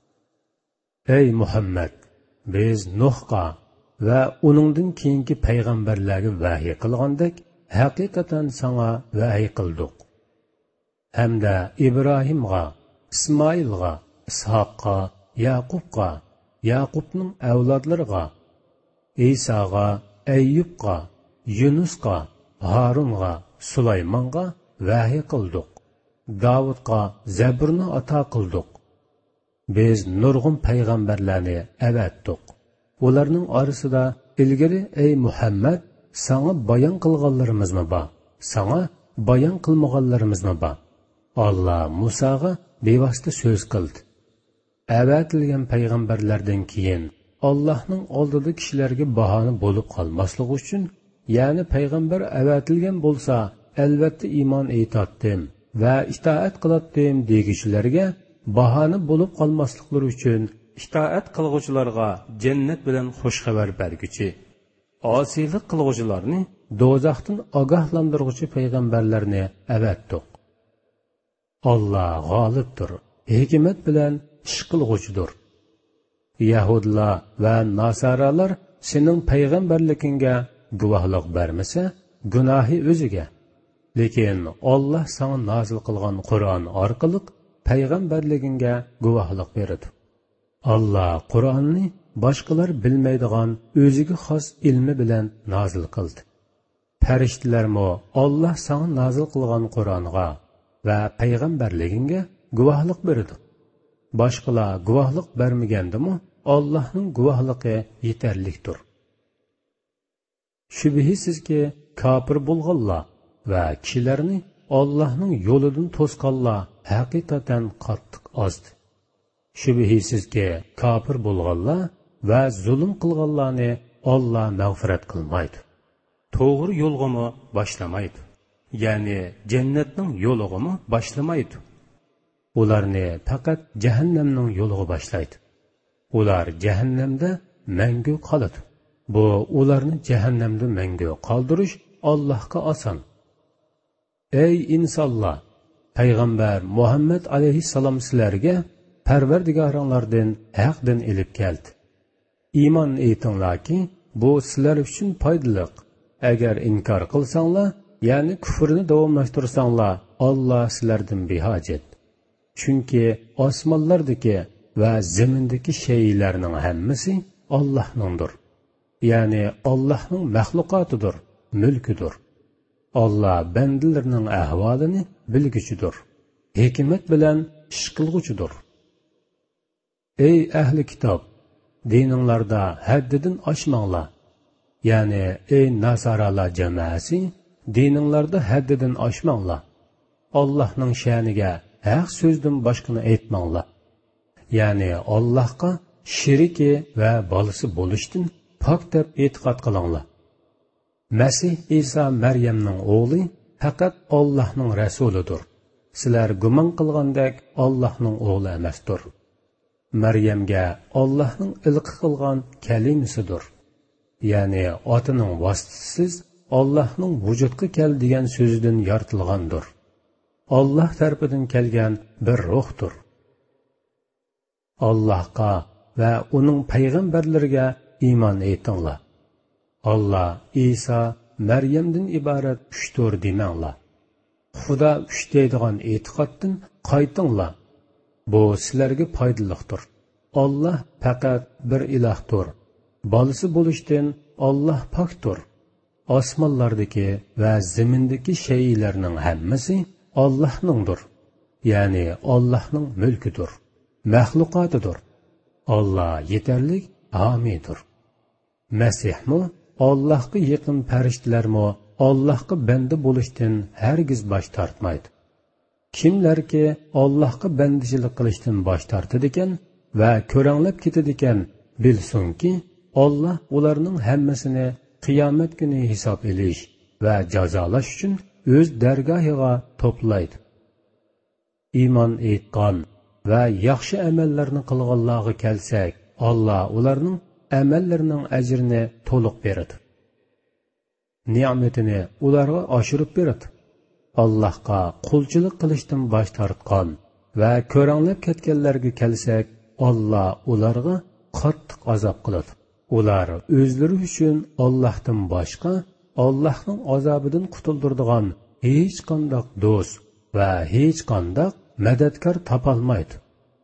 Ey Muhammad, biz Nuhga va uningdan keyingi payg'ambarlarga vahiy qilgandek haqiqatan sana vahiy qildik. Hamda Ibrohimga, Ismoilga, Ishoqqa, Yaqubga, Yaqubning avlodlariga, Isoga, Ayyubga, Yunusga, Harunga, Sulaymonga vahiy qildik. Davudga Zaburni ato qildik. Biz nurg'un payg'ambarlarni avatdik. Ularning orasida ilgari ey Muhammad, sana bayon qilganlarimizmi bor? Sana bayon qilmaganlarimizmi bor? Alloh Musaga bevosita so'z qildi. Avatilgan payg'ambarlardan keyin Allohning oldida kishilarga bahona bo'lib qolmasligi uchun, ya'ni payg'ambar avatilgan bo'lsa, albatta iymon etatdim va itoat qilatdim degichilarga bahona bo'lib qolmasliklari uchun itoat qilg'uvchilarga jannat bilan xush xabar berguchi, osiylik qilg'uvchilarni do'zaxdan ogohlantiruvchi payg'ambarlarni avatdiq. Allah g'olibdir, hikmat bilan ish qilg'uchidir. Yahudlar va nasaralar sening payg'ambarligingga guvohlik bermasa, gunohi o'ziga. Lekin Alloh sana nozil qilgan Qur'on orqali payg'ambarligingga guvohlik beradi. Alloh Qur'onni boshqalar bilmaydigan o'ziga xos ilmi bilan nozil qildi. Farishtalarmo Alloh sana nozil qilgan Qur'onga va payg'ambarligingga guvohlik beradi. Boshqalar guvohlik bermagandimi, Allohning guvohligi yetarlidir. Shubhisizki, kofir bo'lganlar va kishilarni Allohning yo'lidan to'sqanlar haqiqatan qattiq ozdi. Shubhisizki, kofir bo'lganlar va zulm qilganlarni Alloh mag'firat qilmaydi. To'g'ri yo'lg'imi boshlamaydi. Ya'ni jannatning yo'lig'imi boshlamaydi. Ularni faqat jahannamning yo'liga boshlaydi. Ular jahannamda mangu qoladi. Bu ularni jahannamda mangu qoldirish Allohga oson. Ey insonlar, payg'ambar Muhammad alayhissalom sizlarga Parvardigoringlardan haqdan elib keldi. Iymon etinglarki, bu sizlar uchun foydali. Agar inkor qilsanglar, ya'ni kufrni davomlashtirsanglar, Alloh sizlardan behojat. Chunki osmonlardagi va zamindagi shaylarning hammasi Allohningdir. Ya'ni Allohning maxluqotidir, mulkidir. Alloh bandalarining ahvolini bilguchidir. Hikmat bilan ish qilguchidir. Ey ahli kitob, dininglarda haddidan oshmanglar. Ya'ni ey nasaralar jamoasi, dininglarda haddidan oshmanglar. Allohning sha'niga haq so'zdan boshqani aytmanglar. Ya'ni Allohga shiriki va bolasi bo'lishdan pok deb e'tiqod qilinglar. Masih Isa Maryamning o'g'li faqat Allohning rasulidir. Sizlar gumon qilgandek Allohning o'g'li emasdir. Maryamga Allohning ilqi qilgan kalimasidir. Ya'ni otining vositasiz Allohning vujudga kel degan so'zidan yoritilgandir. Alloh tarafidan kelgan bir ruhdir. Allohga va uning payg'ambarlariga iymon etinglar. Alloh Isa Maryamdan iborat 3-dur demanglar. Xudo 3 deydigan e'tiqoddan qaytinglar. Bu sizlarga foydalidir. Alloh faqat bir ilohdir. Bolasi bo'lishdan Alloh pokdir. Osmonlardagi va zamindagi shaylarning hammasi Allohningdir. Ya'ni Allohning mulkidir, maxluqotidir. Alloh yetarli, homiydir. Masihmi Allohga yaqin farishtalarmi Allohga banda bo'lishdan hargiz bosh tortmaydi. Kimlarki Allohga bandichilik qilishdan bosh tortadi ekan va ko'ranglab ketadi ekan, bilsinki, Alloh ularning hammasini qiyomat kuni hisob elish va jazolash uchun o'z dargohiga to'playdi. Iymon etgan va yaxshi amallarni qilganlarga kelsak, Alloh ularning amallarining ajrini to'liq beradi. Ne'matini ularga oshirib beradi. Allohga qulchilik qilishdan bosh tortgan va ko'ranglab ketganlarga kelsak, Alloh ularga qattiq azob qiladi. Ular o'zlari uchun Allohdan boshqa Allohning azobidan qutuldiradigan hech qanday do'st va hech qanday madadkor topolmaydi.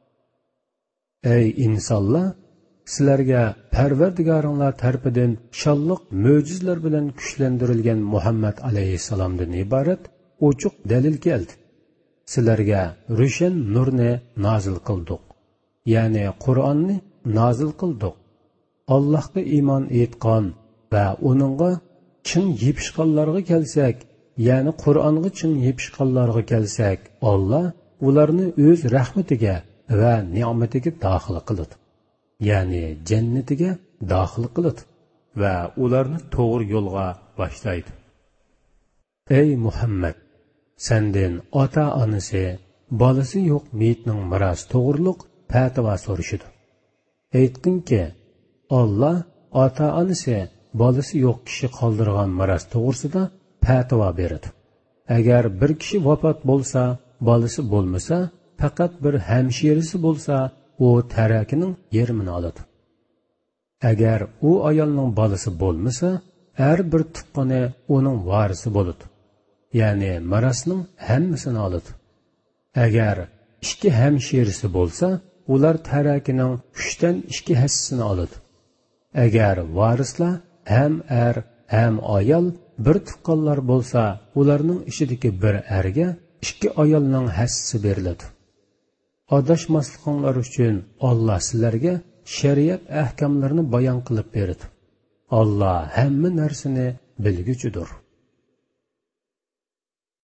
Ey insonlar, sizlarga Parvardigoringlar tarafidan shalliq mo'jizlar bilan kuchlantirilgan Muhammad alayhissalomdan iborat ochiq dalil keldi. Sizlarga ro'shan nurni nozil qildik. Ya'ni Qur'onni nozil qildik. Allohga iymon etgan va uningga chin yepishqanlarga kelsak, ya'ni Qur'onga chin yepishqanlarga kelsak, Alloh ularni o'z rahmatiga va ne'matiga daxil qiladi. Ya'ni jannatiga daxil qiladi va ularni to'g'ri yo'lga boshlaydi. Ey Muhammad, senden ota-onasi bolasi yo'q meyitning mirosi to'g'riliq fatvo so'rashidi. Aytdinki, Alloh ota-onasi bolasi yo'q kishi qoldirgan miros to'g'risida fatvo beradi. Agar bir kishi vafot bo'lsa, bolasi bo'lmasa, faqat bir hamshirasi bo'lsa, u tarakining yarmini oladi. Agar u ayolning bolasi bo'lmasa, har bir tuqqani uning varisi bo'ladi. Ya'ni mirosning hammasini oladi. Agar ikki hamshirasi bo'lsa, ular tarakining 3dan 2 hissasini oladi. Agar varislar ham er, ham ayol bir tuqqanlar bo'lsa, ularning ichidagi bir erga 2 ayolning hissasi beriladi. Adashmasliqlar uchun Alloh sizlarga shariat ahkamlarini bayon qilib berdi. Alloh hamma narsani bilguchidir.